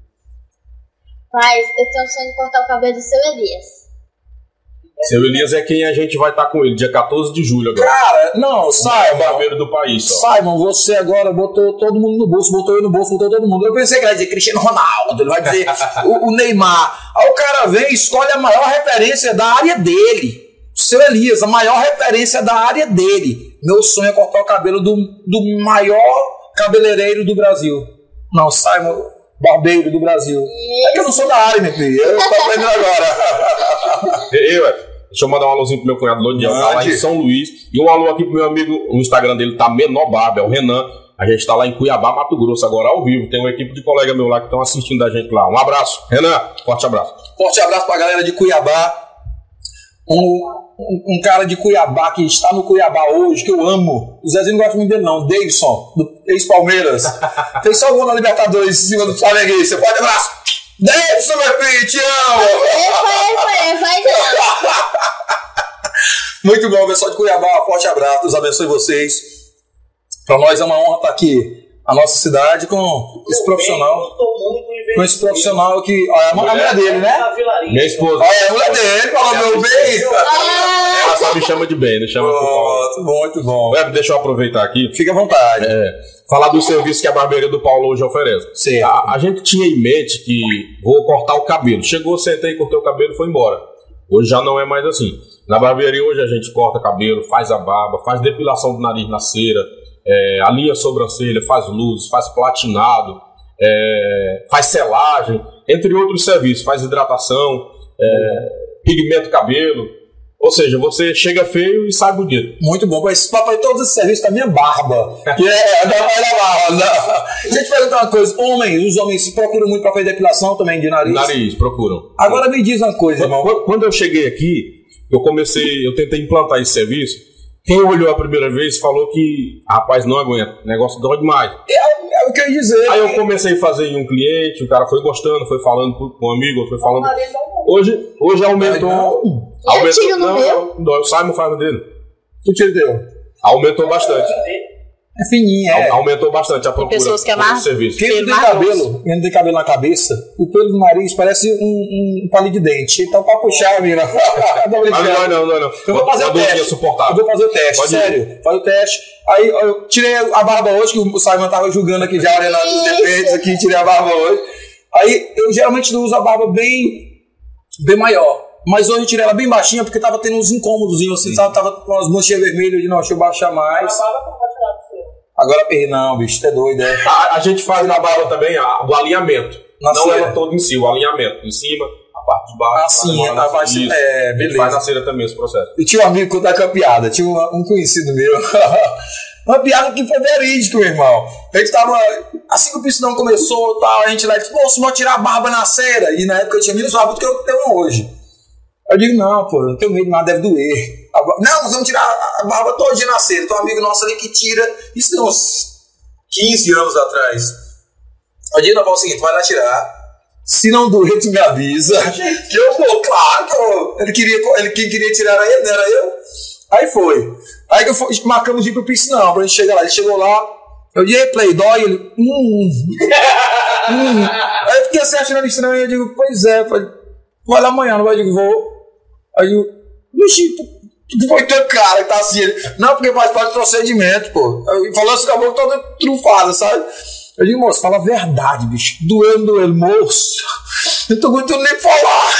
Rapaz, eu tenho o sonho de cortar o cabelo do seu Elias.
Seu Elias é quem a gente vai estar com ele, dia quatorze de julho agora.
Cara, não, Simon.
O barbeiro do país, só.
Simon, você agora botou todo mundo no bolso, botou eu no bolso, botou todo mundo. Eu pensei que ele vai dizer Cristiano Ronaldo, ele vai dizer o, o Neymar. Aí o cara vem e escolhe a maior referência da área dele. Seu Elias, a maior referência da área dele. Meu sonho é cortar o cabelo do, do maior cabeleireiro do Brasil. Não, Simon, barbeiro do Brasil. Isso. É que eu não sou da área, meu filho. Eu tô aprendendo agora.
Eu, é. Deixa eu mandar um alôzinho pro meu cunhado Lodiel, tá lá em São Luís. E um alô aqui pro meu amigo, no Instagram dele tá Menor Barba, é o Renan. A gente tá lá em Cuiabá, Mato Grosso, agora ao vivo. Tem uma equipe de colega meu lá que estão assistindo a gente lá. Um abraço. Renan, forte abraço.
Forte abraço pra galera de Cuiabá. Um, um, um cara de Cuiabá que está no Cuiabá hoje, que eu amo. O Zezinho não gosta muito dele não. Davidson, do ex-Palmeiras. Fez só o gol na Libertadores em cima do Flamengo. Forte abraço. Davidson, meu filho, te amo!
Vai, vai, vai,
Muito bom, pessoal de Cuiabá, forte abraço, Deus abençoe vocês. Para nós é uma honra estar aqui na nossa cidade com esse profissional. Com esse profissional que. Olha, a mulher dele, né?
Minha esposa.
Olha, a mulher dele, falou meu bem.
Ela só me chama de bem, não chama de Paulo.
Muito bom, muito bom.
Web, deixa eu aproveitar aqui.
Fique à vontade.
É, falar do serviço que a barbearia do Paulo hoje oferece.
Sim.
A, a gente tinha em mente que vou cortar o cabelo. Chegou, sentei, cortei o cabelo e foi embora. Hoje já não é mais assim. Na barbearia hoje a gente corta cabelo, faz a barba, faz depilação do nariz na cera, é, alinha a sobrancelha, faz luzes, faz platinado, é, faz selagem, entre outros serviços, faz hidratação, é, pigmento cabelo. Ou seja, você chega feio e sai bonito.
Muito bom. Esse papai, todos esses serviços da minha barba. Que é da barba. Deixa eu te perguntar uma coisa. Homens, os homens se procuram muito para fazer depilação também de nariz?
Nariz, procuram.
Agora me diz uma coisa, irmão.
Quando, quando eu cheguei aqui, eu comecei, eu tentei implantar esse serviço. Quem olhou a primeira vez falou que, rapaz, não aguenta, o negócio dói demais.
É, é o que eu ia dizer.
Aí eu comecei a fazer em um cliente, o cara foi gostando, foi falando com um amigo, foi falando. Hoje, hoje aumentou. Não. Aumentou,
tiro no
não,
meu?
não, o Simon faz no dele.
Tu tira o teu.
Aumentou bastante.
É fininho, é.
Aumentou bastante a procura.
Tem pessoas que é mais.
Serviço.
Quem não tem cabelo, quem não tem cabelo na cabeça, o pelo do nariz parece um, um palito de dente. Então, pra puxar, menina.
Não, não, não, não, não.
Eu vou fazer o teste.
Suportável.
Eu vou fazer o teste,
Pode
sério. Fazer o teste. Aí eu tirei a barba hoje, que o Simon tava julgando aqui já, olhando os defeitos aqui, tirei a barba hoje. Aí eu geralmente uso a barba bem, bem maior. Mas hoje eu tirei ela bem baixinha porque tava tendo uns incômodos, assim, sabe? Tava com umas manchinhas vermelhas de não, deixa eu baixar mais. Agora perdi, não, bicho, é doido, é.
A, a gente faz na barba também a, o alinhamento.
Na
não
cera.
ela toda em si, o alinhamento. Em cima, a parte de baixo.
Assim, a parte. É, beleza.
Faz na cera também esse processo.
E tinha um amigo que conta com a piada, tinha um, um conhecido meu. Uma piada que foi verídica, meu irmão. A gente tava. Assim que o piscinão começou, tal, a gente lá disse, pô, se vou tirar a barba na cera. E na época eu tinha menos barba do que eu tenho hoje. Eu digo, não, pô, eu tenho medo, nada deve doer. Não, nós vamos tirar a barba todinha na cera. Tem um amigo nosso ali que tira. Isso tem uns quinze anos atrás. Eu digo, não, é o seguinte, vai lá tirar. Se não doer, tu me avisa. Que eu vou, claro que eu, ele queria, ele quem queria tirar era ele, não era eu. Aí foi. Aí que eu fui, marcamos de ir pro piscinão, pra gente chegar lá. Ele chegou lá, Eu disse, Playboy, ele, hum, hum. Aí eu fiquei assim achando estranho, eu digo, pois é, vai lá amanhã, não vai? Eu digo, vou. Aí eu, bicho, tu foi teu cara que tá assim, ele, não, porque faz parte do procedimento, pô. Ele falou assim, acabou toda trufada, sabe? Eu digo, moço, fala a verdade, bicho, doendo, doendo, moço, não tô aguentando nem falar.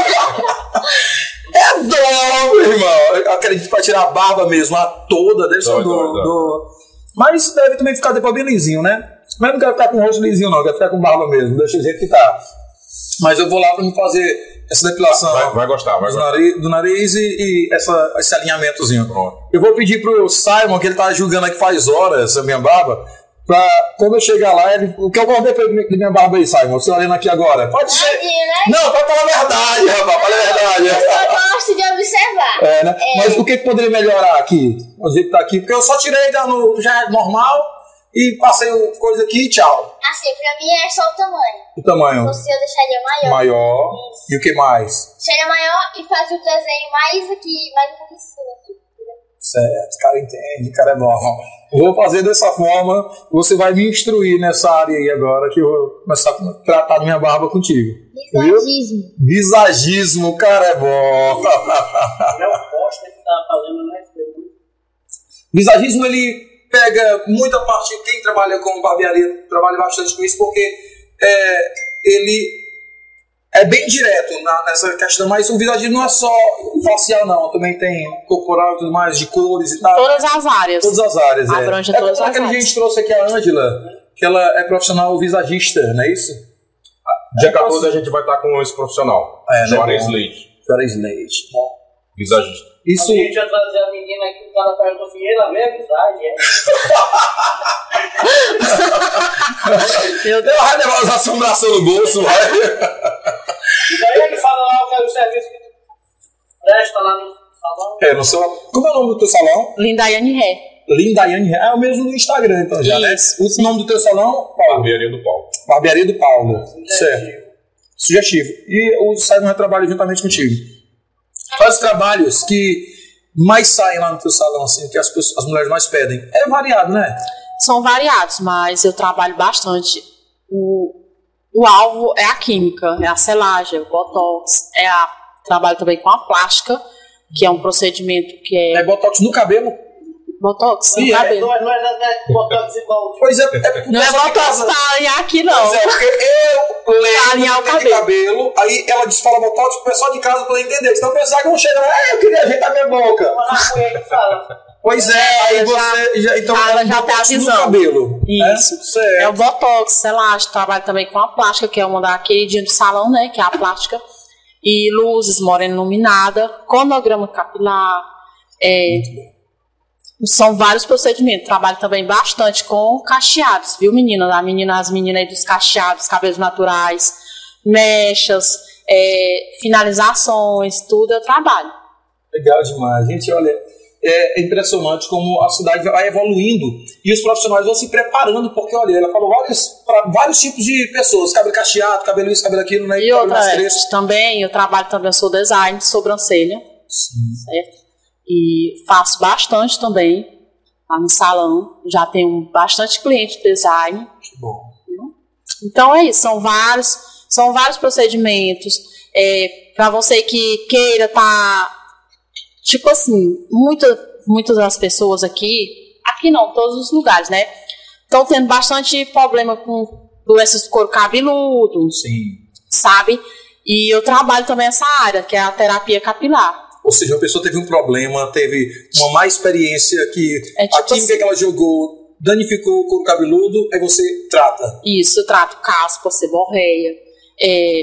É dor, meu irmão. Eu acredito que pra tirar a barba mesmo, a toda, deve ser dor, dor. Mas deve também ficar depois bem lisinho, né? Mas não quero ficar com o rosto lisinho, não. Quero ficar com barba mesmo. Deixa do jeito que tá. Mas eu vou lá pra me fazer essa depilação.
Vai, vai gostar, vai
do
gostar.
Nariz, do nariz e, e essa, esse alinhamentozinho. Pronto. Eu vou pedir pro Simon, que ele tá julgando aqui faz horas a minha barba, pra quando eu chegar lá, ele, o que eu guardei foi de minha barba aí, Simon. Você olhando aqui agora. Pode ser.
Tadinho, né?
Não, pode falar a verdade, rapaz. Fala a verdade.
Eu só gosto de observar.
É, né?
É.
Mas o que, que poderia melhorar aqui? O jeito que tá aqui. Porque eu só tirei já, no, já é normal e passei o coisa aqui e tchau.
Assim, pra mim é só o tamanho.
O tamanho?
Você eu deixaria maior.
Maior.
Isso.
E o que mais?
Deixaria maior e fazia o desenho mais aqui, mais um pouquinho aqui.
Certo, o cara entende, o cara é bom. Vou fazer dessa forma, você vai me instruir nessa área aí agora, que eu vou começar a tratar da minha barba contigo.
Visagismo.
Viu? Visagismo, o cara é bom.
É o poste que tá fazendo, né?
Visagismo, ele pega muita parte, quem trabalha com barbearia trabalha bastante com isso, porque é, ele é bem direto na, nessa questão, mas o visagismo não é só facial, não, também tem corporal e tudo mais, de cores e tal.
Todas as áreas.
Todas as áreas, é.
Abrange
É
todas
como
as
aquele
áreas.
gente trouxe aqui a Ângela, que ela é profissional visagista, não é isso?
Dia quatorze a gente vai estar com esse profissional,
É, né?
Juarez Leite,
Juarez Leite. Bom,
visagista.
isso...
A gente ia trazer a menina aqui, o cara perguntou assim, ele a minha visagem, é?
Meu
Deu vai levar as assombrações no bolso, vai.
E daí ele fala lá, eu quero o serviço que presta lá no salão.
É, no seu... Como é o nome do teu salão?
Lindaiane Ré.
Lindaiane. É o mesmo no Instagram, então, já,
Isso,
né? O nome do teu salão? Paulo.
Barbearia do Paulo.
Barbearia do Paulo. Certo. Sugestivo. E o Simon vai trabalhar juntamente contigo. Quais os trabalhos que mais saem lá no teu salão, assim, que as, pessoas, as mulheres mais pedem? É variado, né?
São variados, mas eu trabalho bastante. O, o alvo é a química, é a selagem, o botox, é a, trabalho também com a plástica, que é um procedimento que é,
É botox no cabelo?
botox no
Sim, é,
cabelo.
Não é, não é, não é botox igual.
Pois é. é
Não é botox para alinhar aqui, não.
Pois é, porque eu leio
Alinhar o
de
cabelo.
cabelo, aí ela diz fala botox pro pessoal de casa pra entender. Senão pensar que eu vou chegar lá, ah, eu queria ajeitar minha boca.
Uma rapunha que fala.
Pois é, aí você já, então
ela
é
já tem a
botox no
visão.
cabelo.
Isso.
É, certo.
É o botox, selagem, trabalho também com a plástica, que é uma da queridinha do salão, né, que é a plástica. E luzes, morena iluminada, conograma capilar, é, são vários procedimentos. Trabalho também bastante com cacheados, viu, menina? A menina, as meninas aí dos cacheados, cabelos naturais, mechas, é, finalizações, tudo eu trabalho.
Legal demais. Gente, olha, é impressionante como a cidade vai evoluindo e os profissionais vão se preparando, porque, olha, ela falou para vários tipos de pessoas, cabelo cacheado, cabelo isso, cabelo aquilo, né?
E
cabelo
outra,
mais
é,
crespo.
também, eu trabalho também, eu sou design de sobrancelha,
Sim.
certo? E faço bastante também lá no salão, já tenho bastante cliente de design.
Que bom.
Então é isso, são vários, são vários procedimentos. É, para você que queira tá, tipo assim, muita, muitas das pessoas aqui, aqui não, todos os lugares, né? Estão tendo bastante problema com doenças do couro cabeludo,
Sim.
sabe? E eu trabalho também essa área, que é a terapia capilar.
Ou seja, a pessoa teve um problema, teve uma má experiência que
É tipo
a química
assim.
que ela jogou danificou o couro cabeludo, aí você trata.
Isso, eu trato caspa, seborreia, é,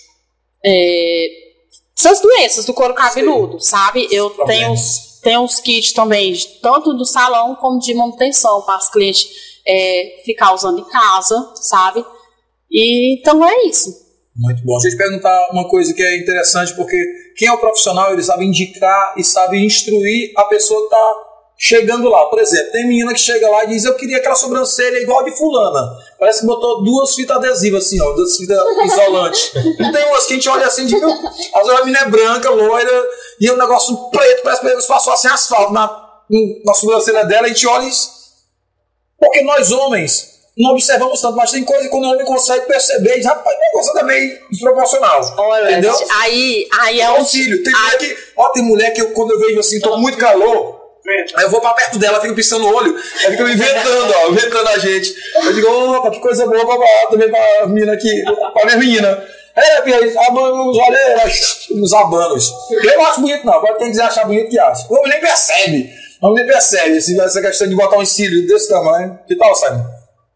é, essas doenças do couro cabeludo, sabe? Eu tenho,
Problemas.
tenho uns kits também, tanto do salão como de manutenção, para os clientes é, ficar usando em casa, sabe? E, então é isso.
Muito bom. Deixa eu te perguntar uma coisa que é interessante, porque quem é o profissional, ele sabe indicar e sabe instruir a pessoa que está chegando lá. Por exemplo, tem menina que chega lá e diz, eu queria aquela sobrancelha igual a de fulana. Parece que botou duas fitas adesivas assim, ó, duas fitas isolantes. Não tem umas que a gente olha assim, de, às vezes a menina é branca, loira, e é um negócio preto, parece que passou assim asfalto na, na sobrancelha dela, a gente olha e diz, Porque nós homens não observamos tanto, mas tem coisa que quando o homem consegue perceber, diz, rapaz, o negócio tá meio desproporcional.
Olha,
entendeu?
Aí, aí é
É
um
auxílio. Tem mulher que, ó, tem mulher que eu, quando eu vejo assim, tô com muito calor, aí eu vou pra perto dela, fico pisando no olho, aí fica me ventando, ó, ventando a gente. Eu digo, opa, que coisa boa pra, pra, também pra menina aqui, pra minha menina. É, Pia, abando os olhos, nos abanos. Eu não acho bonito, não. Agora quem quiser achar bonito, que acha. O homem nem percebe. O homem nem percebe essa questão de botar um cílio desse tamanho. Que tal, Simon?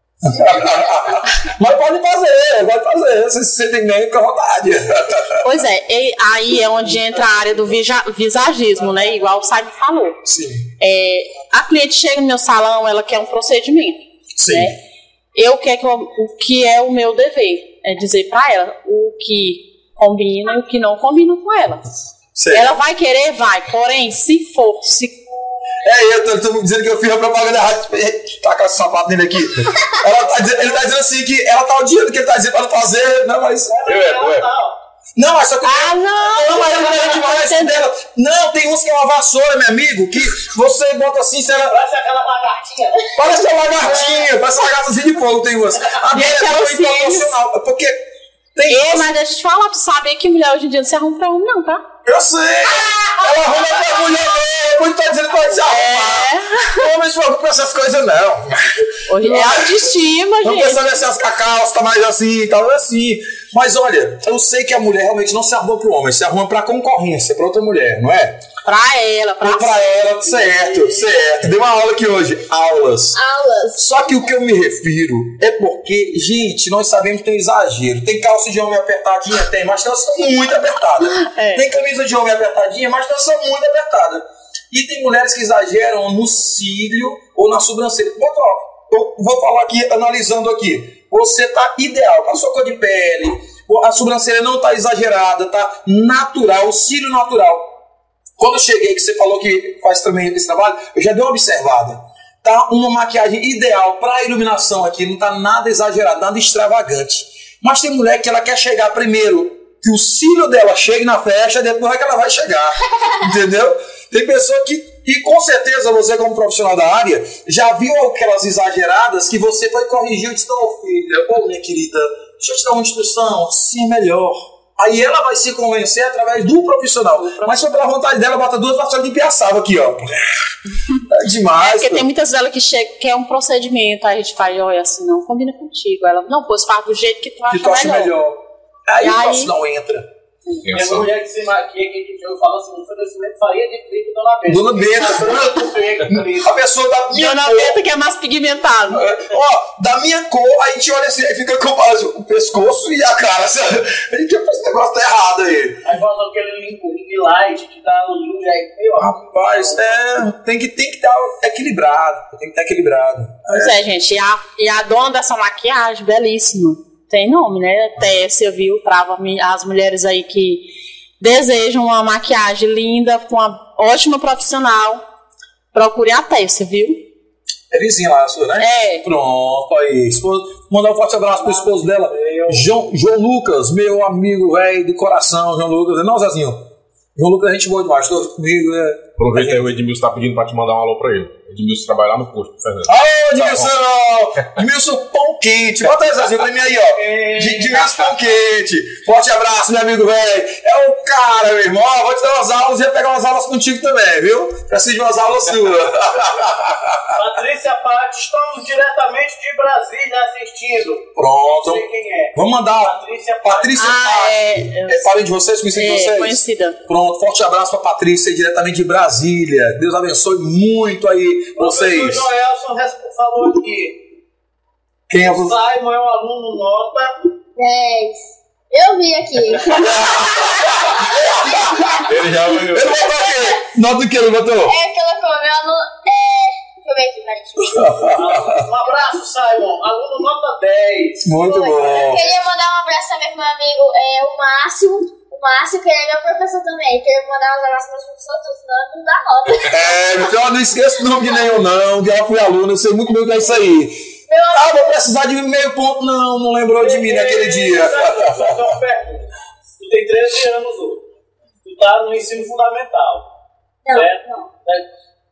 Mas pode fazer, pode fazer. Vocês se sentem bem, fica à vontade.
Pois é, e aí é onde entra a área do visa- visagismo, né? Igual o Simon falou.
Sim.
É, a cliente chega no meu salão, ela quer um procedimento.
Sim.
Né? Eu quero que eu, o que é o meu dever é dizer pra ela o que combina e o que não combina com ela.
Certo.
Ela vai querer, vai. Porém, se for, se
É, eu tô, tô dizendo que eu fiz a propaganda errada. Tá com esse sapato nele aqui. Ela tá dizendo, ele tá dizendo assim que ela tá odiando o que ele tá dizendo pra não fazer. Não, mas.
Eu, eu, eu.
Não, mas só que.
Ah, não!
Não, mas eu quero demais dela. Não, tem uns que é uma vassoura, meu amigo, que você bota assim, você.
Parece aquela lagartinha.
Parece uma lagartinha, parece uma lagartazinha de fogo, tem umas. A minha
Gente,
é
é
muito
os
proporcional. Porque. Tem
Ei, mas deixa eu te falar, tu sabia que mulher hoje em dia não se arruma pra homem, não, tá?
Eu sei! Ela arruma pra mulher mesmo, muito tá dizendo que vai se arrumar. Homens não pra essas coisas, não.
Hoje é autoestima,
Não
gente.
pensa ver se as cacau tá mais assim e tal, assim. Mas olha, eu sei que a mulher realmente não se arruma pro homem, se arruma pra concorrência, pra outra mulher, não é?
Pra ela, pra,
Ou pra ela, certo, certo. Dei uma aula aqui hoje, aulas.
Aulas.
Só que o que eu me refiro é porque, gente, nós sabemos que tem exagero. Tem calça de homem apertadinha? Tem, mas elas são muito apertadas.
É.
Tem camisa de homem apertadinha, mas elas são muito apertadas. E tem mulheres que exageram no cílio ou na sobrancelha. Bota, ó, eu vou falar aqui, analisando aqui. Você tá ideal, com a sua cor de pele, a sobrancelha não tá exagerada, tá natural, o cílio natural. Quando eu cheguei, que você falou que faz também esse trabalho, eu já dei uma observada. Tá uma maquiagem ideal para iluminação aqui, não tá nada exagerado, nada extravagante. Mas tem mulher que ela quer chegar primeiro, que o cílio dela chegue na festa, depois é que ela vai chegar. Entendeu? Tem pessoa que, e com certeza você como profissional da área, já viu aquelas exageradas que você foi corrigir e disse, não, filha, ô minha querida, deixa eu te dar uma instrução, assim é melhor. Aí ela vai se convencer através do profissional. Mas foi pela vontade dela, bota duas vassouras de piaçava aqui, ó. É demais.
É porque
pô.
tem muitas delas que chegam, que é um procedimento, aí a gente faz, olha, assim, não combina contigo. Ela, não, pois faz do jeito que tu acha
Que tu acha
melhor.
melhor. Aí,
E
o
aí-
profissional entra.
Minha mulher que se maquia, que eu falo assim, um oferecimento faria de trigo Dona Benta.
Dona Benta.
Branco, pega,
A pessoa da minha
Dona
cor.
Benta que é mais pigmentado.
Ó, da minha cor, aí a gente olha assim, aí fica com o pescoço e a cara. Sabe? A gente pensa, esse negócio tá errado aí.
Aí falta aquele limpo, ring light, que dá luz, aí, meu
Rapaz, é, tem que tem que estar equilibrado. Tem que estar equilibrado.
Pois é, gente. E a, e a dona dessa maquiagem, belíssima. Tem nome, né? Tessia, viu? Pra as mulheres aí que desejam uma maquiagem linda, com uma ótima profissional, procure a Tessia, viu?
É vizinha lá, a sua, né?
É.
Pronto, aí. Esposo, mandar um forte abraço pro esposo dela, João, João Lucas, meu amigo velho do coração, João Lucas. Não, Zezinho. João Lucas, a gente boa demais. Tô comigo, né?
Aproveita aí, o Edmilson tá pedindo pra te mandar um alô pra ele. Edmilson trabalha lá no posto, Fernando.
Alô, Edmilson! Edmilson Pão Quente. Bota aí, Zezinho, pra mim aí, ó. Edmilson Pão Quente. Forte abraço, meu amigo velho. É o cara, meu irmão. Ó, vou te dar umas aulas e ia pegar umas aulas contigo também, viu? Preciso de umas aulas suas.
Patrícia Patti, estamos diretamente de Brasília assistindo.
Pronto.
Não sei quem é.
Vamos mandar.
Patrícia Patti.
Patrícia
Ah,
Patti.
é.
É parente de vocês? Conhecida de
É,
vocês?
conhecida.
Pronto, forte abraço pra Patrícia, diretamente de Brasília. Deus abençoe muito aí
O
vocês.
professor Joelson resp- falou aqui.
Quem é
O
você?
Simon é um aluno nota.
dez. Eu vi aqui.
Ele já
Ele botou o quê? Nota do que ele botou?
É que ela comeu no. É. Deixa eu ver aqui, peraí.
Um abraço, Simon. Aluno nota dez.
Muito
Eu
bom.
queria mandar um abraço também pro meu amigo, é, o Márcio. O Márcio, que ele é meu professor também. Queria mandar uns abraços pro meu professor, todos, senão ele não dá nota.
É, meu filho, eu não esqueço o nome de nenhum, não. Que eu fui aluno, eu sei muito bem o que é isso aí.
Meu
Ah, vou precisar de meio ponto. Não, não lembrou de mim naquele dia.
Só fazer uma pergunta. Tu tem treze anos hoje. Tu tá no ensino fundamental.
Não,
certo?
não.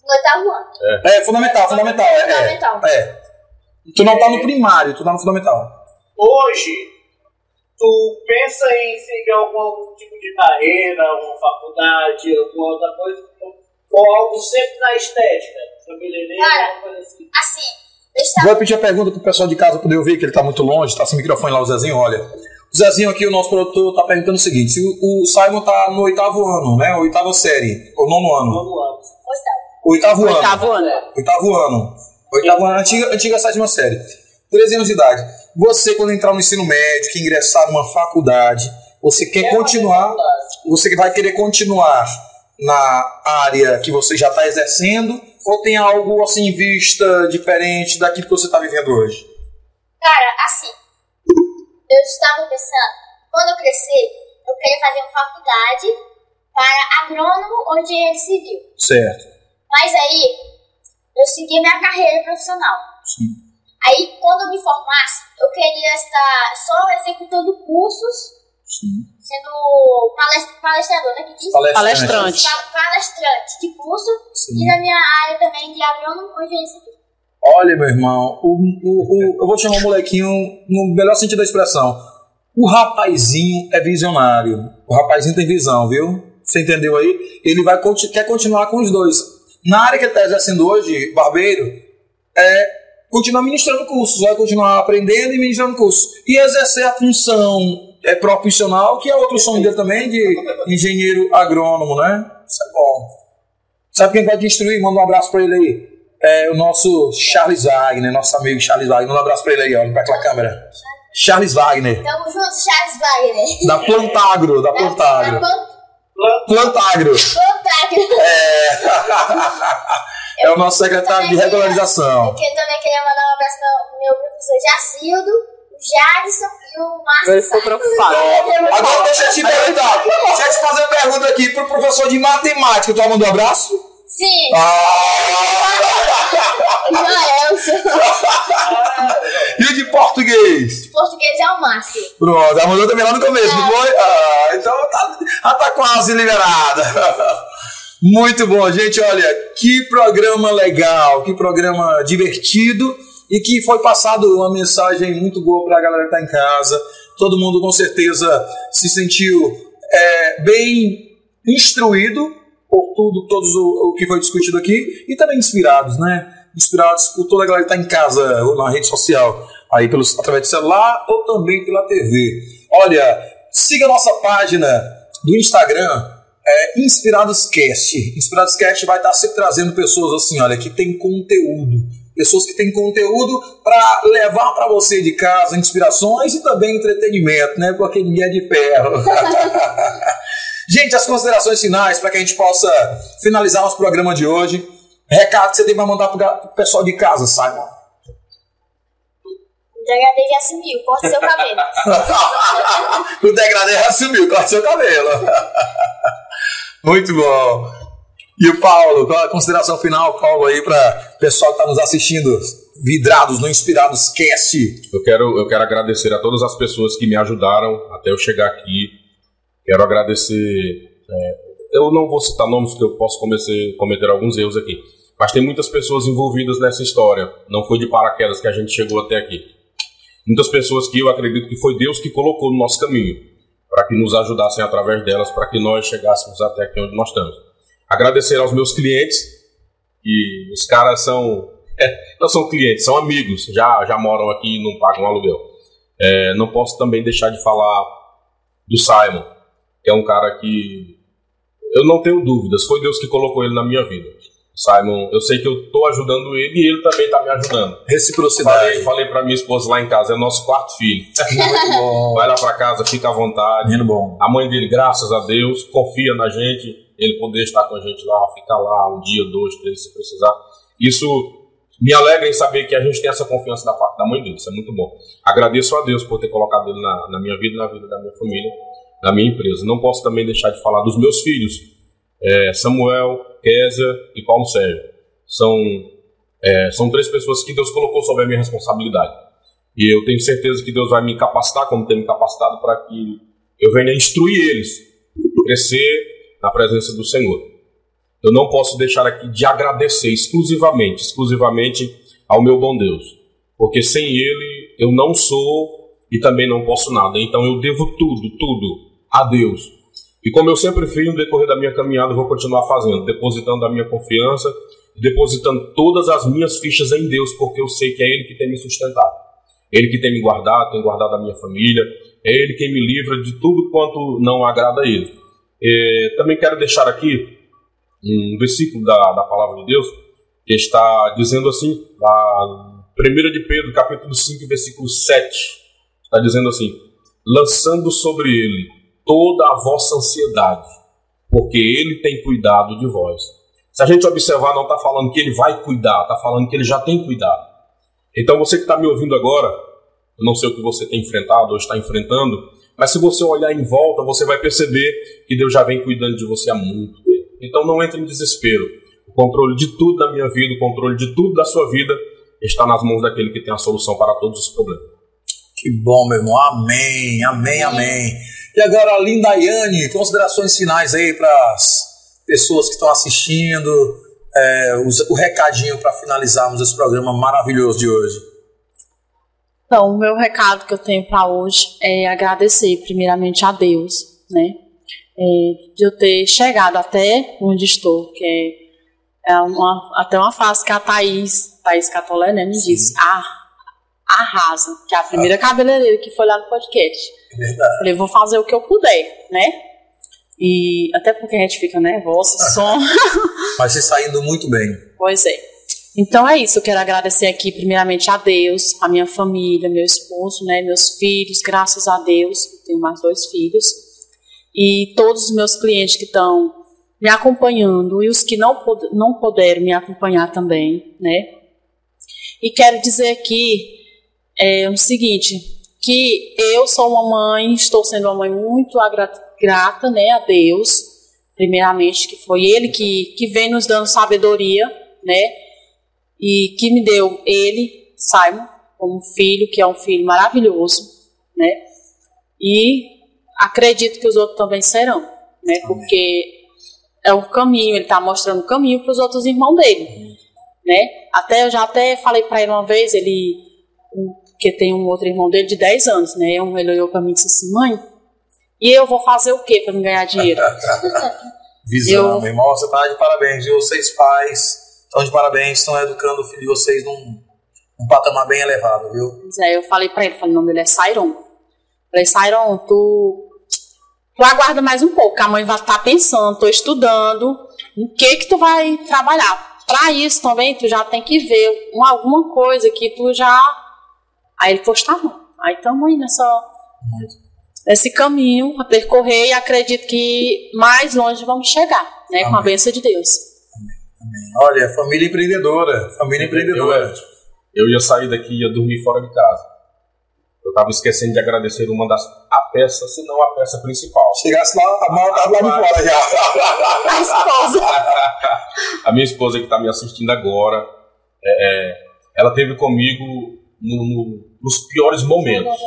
No oitavo ano.
É, é fundamental, fundamental. É,
Fundamental.
é, é. Tu não tá no primário, tu tá no fundamental.
Hoje, tu pensa em seguir algum, algum tipo de carreira, alguma faculdade, alguma outra coisa, ou algo sempre na estética? Cabeleireiro,
Cara,
alguma coisa assim.
Assim, eu estava...
Vou repetir a pergunta pro pessoal de casa poder ouvir, que ele tá muito longe, tá sem microfone lá, o Zezinho, olha. O Zezinho aqui, o nosso produtor, tá perguntando o seguinte, se o, o Simon tá no oitavo ano, né, oitava série, ou nono ano.
Nono ano.
Oitavo.
Oitavo ano.
Oitavo ano.
Oitavo ano. Oitavo ano, antiga, antiga sétima série. treze anos de idade. Você, quando entrar no ensino médio, que ingressar numa faculdade, você quer
É
continuar, você vai querer continuar na área que você já está exercendo, ou tem algo assim em vista diferente daquilo que você está vivendo hoje?
Cara, assim, eu estava pensando, quando eu crescer, eu queria fazer uma faculdade para agrônomo ou engenheiro civil.
Certo.
Mas aí, eu segui minha carreira profissional.
Sim.
Aí, quando eu me formasse, eu queria estar só executando cursos,
Sim.
sendo palest- palestrador, né? Que diz?
Palestrante.
Pa- Palestrante de curso.
Sim.
E na minha área também de agrônomo ou engenheiro civil.
Olha, meu irmão, o, o, o, eu vou chamar o molequinho no melhor sentido da expressão. O rapazinho é visionário. O rapazinho tem visão, viu? Você entendeu aí? Ele vai, quer continuar com os dois. Na área que ele está exercendo hoje, barbeiro, é continuar ministrando cursos, vai continuar aprendendo e ministrando cursos. E exercer a função é, profissional, que é outro sonho dele também, de engenheiro agrônomo, né? Isso é bom. Sabe quem vai te instruir? Manda um abraço para ele aí. É o nosso Charles Wagner, nosso amigo Charles Wagner. Manda um abraço para ele aí, olha para aquela câmera. Charles Wagner.
Tamo junto, Charles Wagner.
Da Plantagro, da Plantagro.
Da
Plantagro.
Plantagro.
É, é o nosso secretário de regularização.
Eu que- também queria mandar um abraço ao meu professor Jacildo, o Jadson e o Márcio.
Ele ficou preocupado.
Agora deixa eu te perguntar. Deixa eu te fazer uma pergunta aqui pro professor de matemática. Tu vai mandar um abraço?
Sim,
Ah!
Joelson.
E o de português?
De português é o Márcio.
Pronto, ela mandou também lá no começo, não foi? Ah, então tá, ela tá quase liberada. Muito bom, gente. Olha, que programa legal, que programa divertido e que foi passado uma mensagem muito boa pra galera que tá em casa. Todo mundo com certeza se sentiu é, bem instruído por tudo, todos o, o que foi discutido aqui e também inspirados, né? Inspirados por toda a galera que está em casa ou na rede social, aí pelos, através do celular ou também pela T V. Olha, siga a nossa página do Instagram, é, InspiradosCast. InspiradosCast vai estar sempre trazendo pessoas assim, olha, que tem conteúdo. Pessoas que têm conteúdo para levar para você de casa inspirações e também entretenimento, né? Porque ninguém é de ferro. Gente, as considerações finais para que a gente possa finalizar nosso programa de hoje. Recado que você tem para mandar para o pessoal de casa, Simon.
O degradê já sumiu, corta seu cabelo.
O degradê já sumiu, corta seu cabelo. Muito bom. E o Paulo, qual a consideração final, Paulo, aí para o pessoal que está nos assistindo, vidrados no Inspirados Cast?
Eu quero, eu quero agradecer a todas as pessoas que me ajudaram até eu chegar aqui. Quero agradecer, é, eu não vou citar nomes porque eu posso cometer, cometer alguns erros aqui, mas tem muitas pessoas envolvidas nessa história, não foi de paraquedas que a gente chegou até aqui. Muitas pessoas que eu acredito que foi Deus que colocou no nosso caminho, para que nos ajudassem através delas, para que nós chegássemos até aqui onde nós estamos. Agradecer aos meus clientes, que os caras são, é, não são clientes, são amigos, já, já moram aqui e não pagam aluguel. É, não posso também deixar de falar do Simon, que é um cara que eu não tenho dúvidas, foi Deus que colocou ele na minha vida. Simon, eu sei que eu estou ajudando ele e ele também está me ajudando.
Reciprocidade.
Falei, falei para minha esposa lá em casa, é nosso quarto filho.
Muito bom.
Vai lá para casa, fica à vontade.
Muito bom.
A mãe dele, graças a Deus, confia na gente, ele poder estar com a gente lá, ficar lá um dia, dois, três, se precisar. Isso me alegra em saber que a gente tem essa confiança da parte da mãe dele, isso é muito bom. Agradeço a Deus por ter colocado ele na, na minha vida e na vida da minha família, na minha empresa. Não posso também deixar de falar dos meus filhos, é, Samuel, Kézia e Paulo Sérgio. São, é, são três pessoas que Deus colocou sob a minha responsabilidade. E eu tenho certeza que Deus vai me capacitar, como tem me capacitado, para que eu venha instruir eles, crescer na presença do Senhor. eu não posso deixar aqui de agradecer exclusivamente, exclusivamente ao meu bom Deus. Porque sem Ele eu não sou e também não posso nada. Então eu devo tudo, tudo a Deus. E como eu sempre fiz no decorrer da minha caminhada, eu vou continuar fazendo, depositando a minha confiança, depositando todas as minhas fichas em Deus, porque eu sei que é Ele que tem me sustentado. Ele que tem me guardado, tem guardado a minha família, é Ele quem me livra de tudo quanto não agrada a Ele. É, também quero deixar aqui um versículo da, da palavra de Deus, que está dizendo assim, na primeira de Pedro, capítulo cinco, versículo sete, está dizendo assim: lançando sobre Ele toda a vossa ansiedade, porque Ele tem cuidado de vós. Se a gente observar, não está falando que Ele vai cuidar, está falando que Ele já tem cuidado. Então você que está me ouvindo agora, eu não sei o que você tem enfrentado ou está enfrentando, mas se você olhar em volta, você vai perceber que Deus já vem cuidando de você há muito tempo. Então não entre em desespero. O controle de tudo da minha vida, o controle de tudo da sua vida está nas mãos daquele que tem a solução para todos os problemas.
Que bom, meu irmão. Amém, amém, amém. E agora, Lindaiane, considerações finais aí para as pessoas que estão assistindo, é, o, o recadinho para finalizarmos esse programa maravilhoso de hoje.
Então, o meu recado que eu tenho para hoje é agradecer primeiramente a Deus, né, é, de eu ter chegado até onde estou, que é, é uma, até uma frase que a Thaís, Thaís Catolé, né, me disse: ah, arrasa, que é a primeira ah. cabeleireira que foi lá no podcast.
É verdade.
Falei, vou fazer o que eu puder, né? E até porque a gente fica nervosa, ah. som.
Mas você saindo muito bem.
Pois é. Então é isso, eu quero agradecer aqui primeiramente a Deus, a minha família, meu esposo, né, meus filhos, graças a Deus, eu tenho mais dois filhos, e todos os meus clientes que estão me acompanhando e os que não, pod- não puderam me acompanhar também, né? E quero dizer aqui é, o seguinte, que eu sou uma mãe, estou sendo uma mãe muito agra- grata, né, a Deus, primeiramente, que foi Ele que, que vem nos dando sabedoria, né, e que me deu Ele, Simon, como filho, que é um filho maravilhoso, né, e acredito que os outros também serão, né, porque é o caminho, Ele está mostrando o caminho para os outros irmãos dele, né, até eu já até falei para ele uma vez, ele, que tem um outro irmão dele de dez anos, né, ele olhou para mim e disse assim: mãe, e eu vou fazer o quê para não ganhar dinheiro?
Visão,
eu...
meu irmão, você está de parabéns, e vocês pais estão de parabéns, estão educando o filho de vocês num, num patamar bem elevado, viu?
Pois é, eu falei pra ele, falei, o nome dele é Sairon. Falei, Sairon, tu, tu aguarda mais um pouco, que a mãe vai estar pensando, tô estudando, em que que tu vai trabalhar. Pra isso também, tu já tem que ver uma, alguma coisa que tu já... Aí ele, pois tá bom. Aí estamos aí nessa, nesse caminho a percorrer e acredito que mais longe vamos chegar, né? Amém. Com a bênção de Deus.
Amém. Olha, família empreendedora, família empreendedora.
Eu, eu ia sair daqui e ia dormir fora de casa. Eu estava esquecendo de agradecer uma das a peça, se não a peça principal.
Chegasse lá, a mão estava lá de fora já.
A esposa.
A minha esposa que está me assistindo agora, é, ela esteve comigo no, no, nos piores momentos.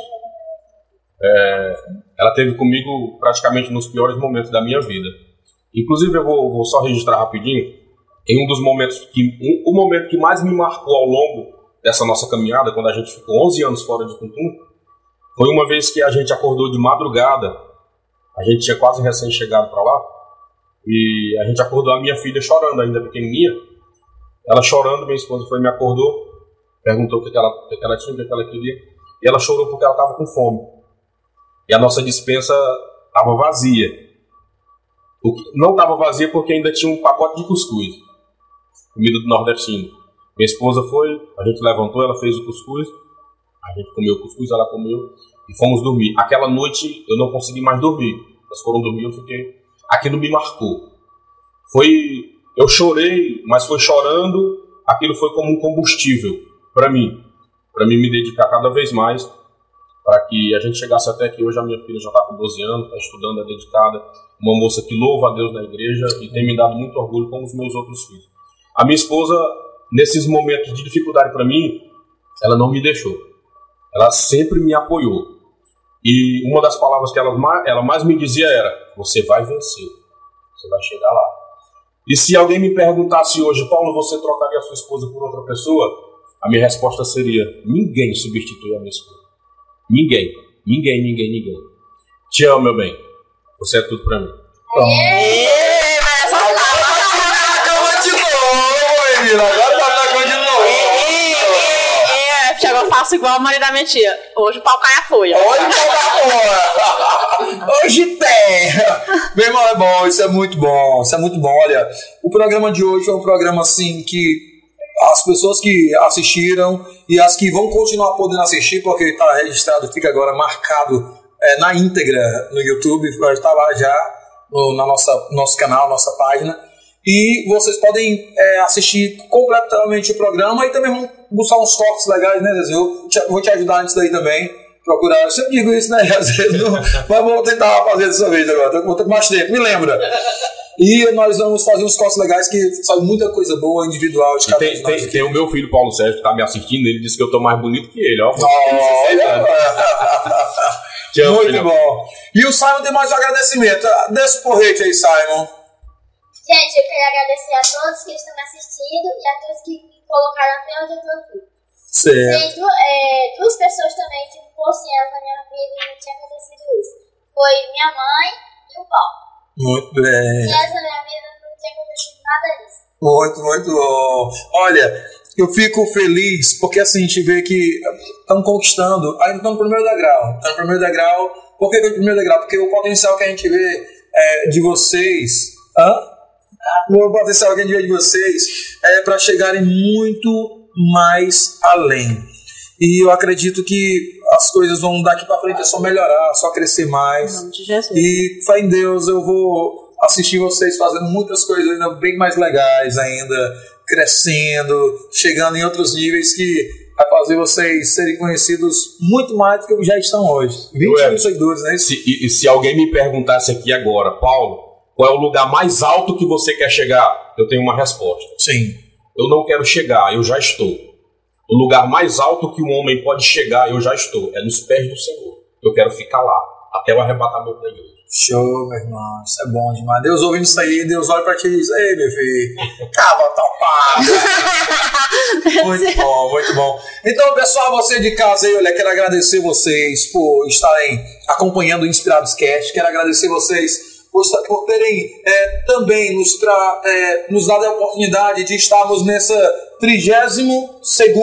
É, ela esteve comigo praticamente nos piores momentos da minha vida. Inclusive, eu vou, vou só registrar rapidinho, em um dos momentos que, um, o momento que mais me marcou ao longo dessa nossa caminhada, quando a gente ficou onze anos fora de Tuntum, foi uma vez que a gente acordou de madrugada, a gente tinha quase recém-chegado para lá, e a gente acordou a minha filha chorando, ainda pequenininha, ela chorando, minha esposa foi me acordou, perguntou o que ela, o que ela tinha, o que ela queria, e ela chorou porque ela estava com fome, e a nossa despensa estava vazia. O que não estava vazia porque ainda tinha um pacote de cuscuz, comida do nordestino. Minha esposa foi, a gente levantou, ela fez o cuscuz, a gente comeu o cuscuz, ela comeu e fomos dormir. Aquela noite eu não consegui mais dormir. Elas foram dormir, eu fiquei... Aquilo me marcou. Foi... Eu chorei, mas foi chorando, aquilo foi como um combustível para mim. Para mim me dedicar cada vez mais, para que a gente chegasse até aqui. Hoje a minha filha já está com doze anos, está estudando, é dedicada. Uma moça que louva a Deus na igreja e tem me dado muito orgulho com os meus outros filhos. A minha esposa, nesses momentos de dificuldade para mim, ela não me deixou. Ela sempre me apoiou. E uma das palavras que ela mais, ela mais me dizia era: você vai vencer, você vai chegar lá. E se alguém me perguntasse hoje, Paulo, você trocaria a sua esposa por outra pessoa? A minha resposta seria, ninguém substitui a minha esposa. Ninguém, ninguém, ninguém, ninguém. Te amo, meu bem. Você é tudo pra mim.
Agora de novo, menina. Agora tá atacando de novo.
Chegou, eu faço igual a marido da minha tia. Hoje o pau cai a folha.
Hoje o pau cai a folha. Hoje tem. Meu irmão, é bom. Isso é muito bom. Isso é muito bom. Olha, o programa de hoje é um programa assim que as pessoas que assistiram e as que vão continuar podendo assistir, porque está registrado, fica agora marcado é, na íntegra no YouTube, vai estar lá já no na nossa, nosso canal, nossa página. E vocês podem é, assistir completamente o programa e também vão buscar uns toques legais, né, Zezé? Eu te, vou te ajudar nisso daí também. Procurar, eu sempre digo isso, né? Às vezes não, mas vou tentar fazer dessa vez agora. Vou ter mais tempo, me lembra. E nós vamos fazer uns cortes legais que sabe muita coisa boa, individual de cada
tem,
um.
Tem, tem o meu filho Paulo Sérgio que tá me assistindo, ele disse que eu tô mais bonito que ele, ó.
Tchau, muito filho. Bom. E o Simon tem mais um agradecimento. Desce o porrete aí, Simon.
Gente, eu quero agradecer a todos que estão me assistindo e a todos que me colocaram até onde eu tô aqui.
Certo.
Tem é, duas pessoas também que fossem elas na minha vida e não tinha acontecido isso. Foi minha mãe e o Paulo.
Muito bem.
Se essa na minha vida não tinha acontecido nada disso.
Muito, muito bom. Olha, eu fico feliz porque assim a gente vê que estão conquistando, ainda estão no primeiro degrau. Estão no primeiro degrau. Por que no primeiro degrau? Porque o potencial que a gente vê é, de vocês. Hã? O potencial que a gente vê de vocês é para chegarem muito mais além. E eu acredito que as coisas vão daqui para frente é só melhorar, só crescer mais.
Em nome de Jesus.
E fé em Deus, eu vou assistir vocês fazendo muitas coisas ainda bem mais legais ainda, crescendo, chegando em outros níveis que vai fazer vocês serem conhecidos muito mais do que já estão hoje. vinte mil seguidores, né?
Se, e, e se alguém me perguntasse aqui agora, Paulo, qual é o lugar mais alto que você quer chegar? Eu tenho uma resposta.
Sim.
Eu não quero chegar, eu já estou. O lugar mais alto que um homem pode chegar, eu já estou. É nos pés do Senhor. Eu quero ficar lá, até o arrebatamento da igreja.
Show, meu irmão. Isso é bom demais. Deus ouvindo isso aí, Deus olha pra ti e diz, ei, meu filho, acaba topado. Muito bom, muito bom. Então, pessoal, você de casa aí, olha, quero agradecer vocês por estarem acompanhando o Inspirados Cast. Quero agradecer vocês por, por terem é, também nos, tra, é, nos dado a oportunidade de estarmos nessa trigésima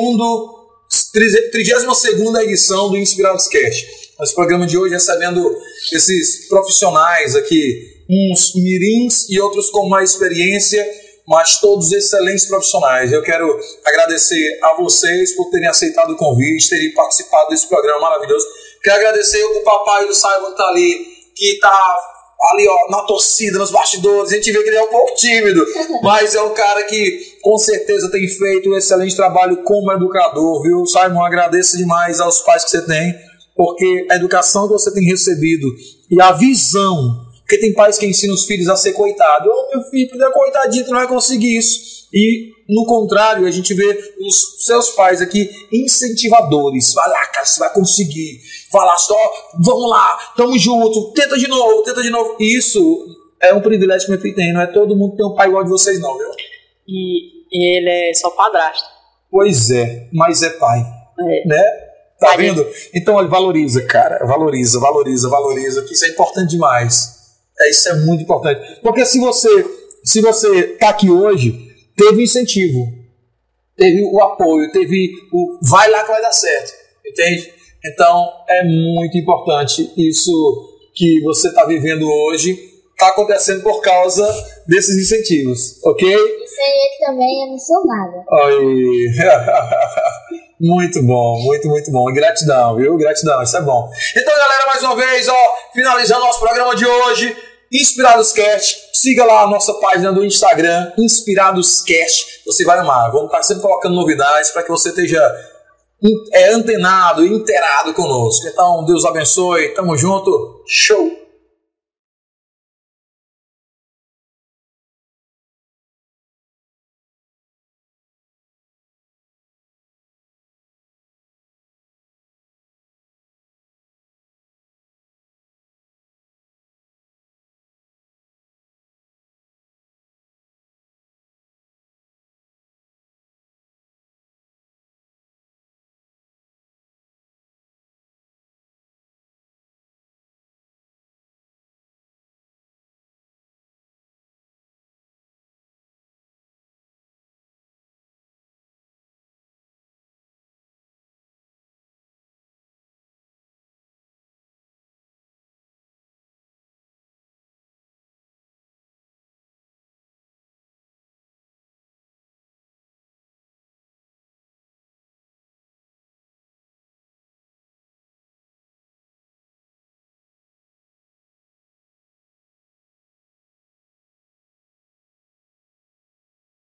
segunda edição do Inspirados Cast. Nesse programa de hoje, recebendo esses profissionais aqui, uns mirins e outros com mais experiência, mas todos excelentes profissionais. Eu quero agradecer a vocês por terem aceitado o convite, terem participado desse programa maravilhoso. Quero agradecer o papai do Simon que está ali, que está ali ó, na torcida, nos bastidores. A gente vê que ele é um pouco tímido, mas é um cara que com certeza tem feito um excelente trabalho como educador, viu? Simon, agradeço demais aos pais que você tem, porque a educação que você tem recebido e a visão, porque tem pais que ensinam os filhos a ser coitado. Oh, meu filho, é coitadinho, tu não vai conseguir isso. E, no contrário, a gente vê os seus pais aqui incentivadores. Vai lá, cara, você vai conseguir. Vai lá, só, vamos lá, tamo junto, tenta de novo, tenta de novo. Isso é um privilégio que meu filho tem. Não é todo mundo que tem um pai igual de vocês, não, viu?
E ele é só padrasto.
Pois é, mas é pai.
É.
Né? Tá vendo? Então ele valoriza, cara. Valoriza, valoriza, valoriza. Que isso é importante demais. É, isso é muito importante. Porque se você, se você tá aqui hoje, teve incentivo, teve o apoio, teve o vai lá que vai dar certo. Entende? Então é muito importante isso que você tá vivendo hoje. Tá acontecendo por causa desses incentivos, ok?
Isso aí ele também, eu não sou nada.
Aí. Muito bom, muito, muito bom. Gratidão, viu? Gratidão, isso é bom. Então, galera, mais uma vez, ó, finalizando nosso programa de hoje, Inspirados Cast. Siga lá a nossa página do Instagram, Inspirados Cast. Você vai amar. Vamos estar sempre colocando novidades para que você esteja é, antenado, inteirado conosco. Então, Deus abençoe. Tamo junto. Show!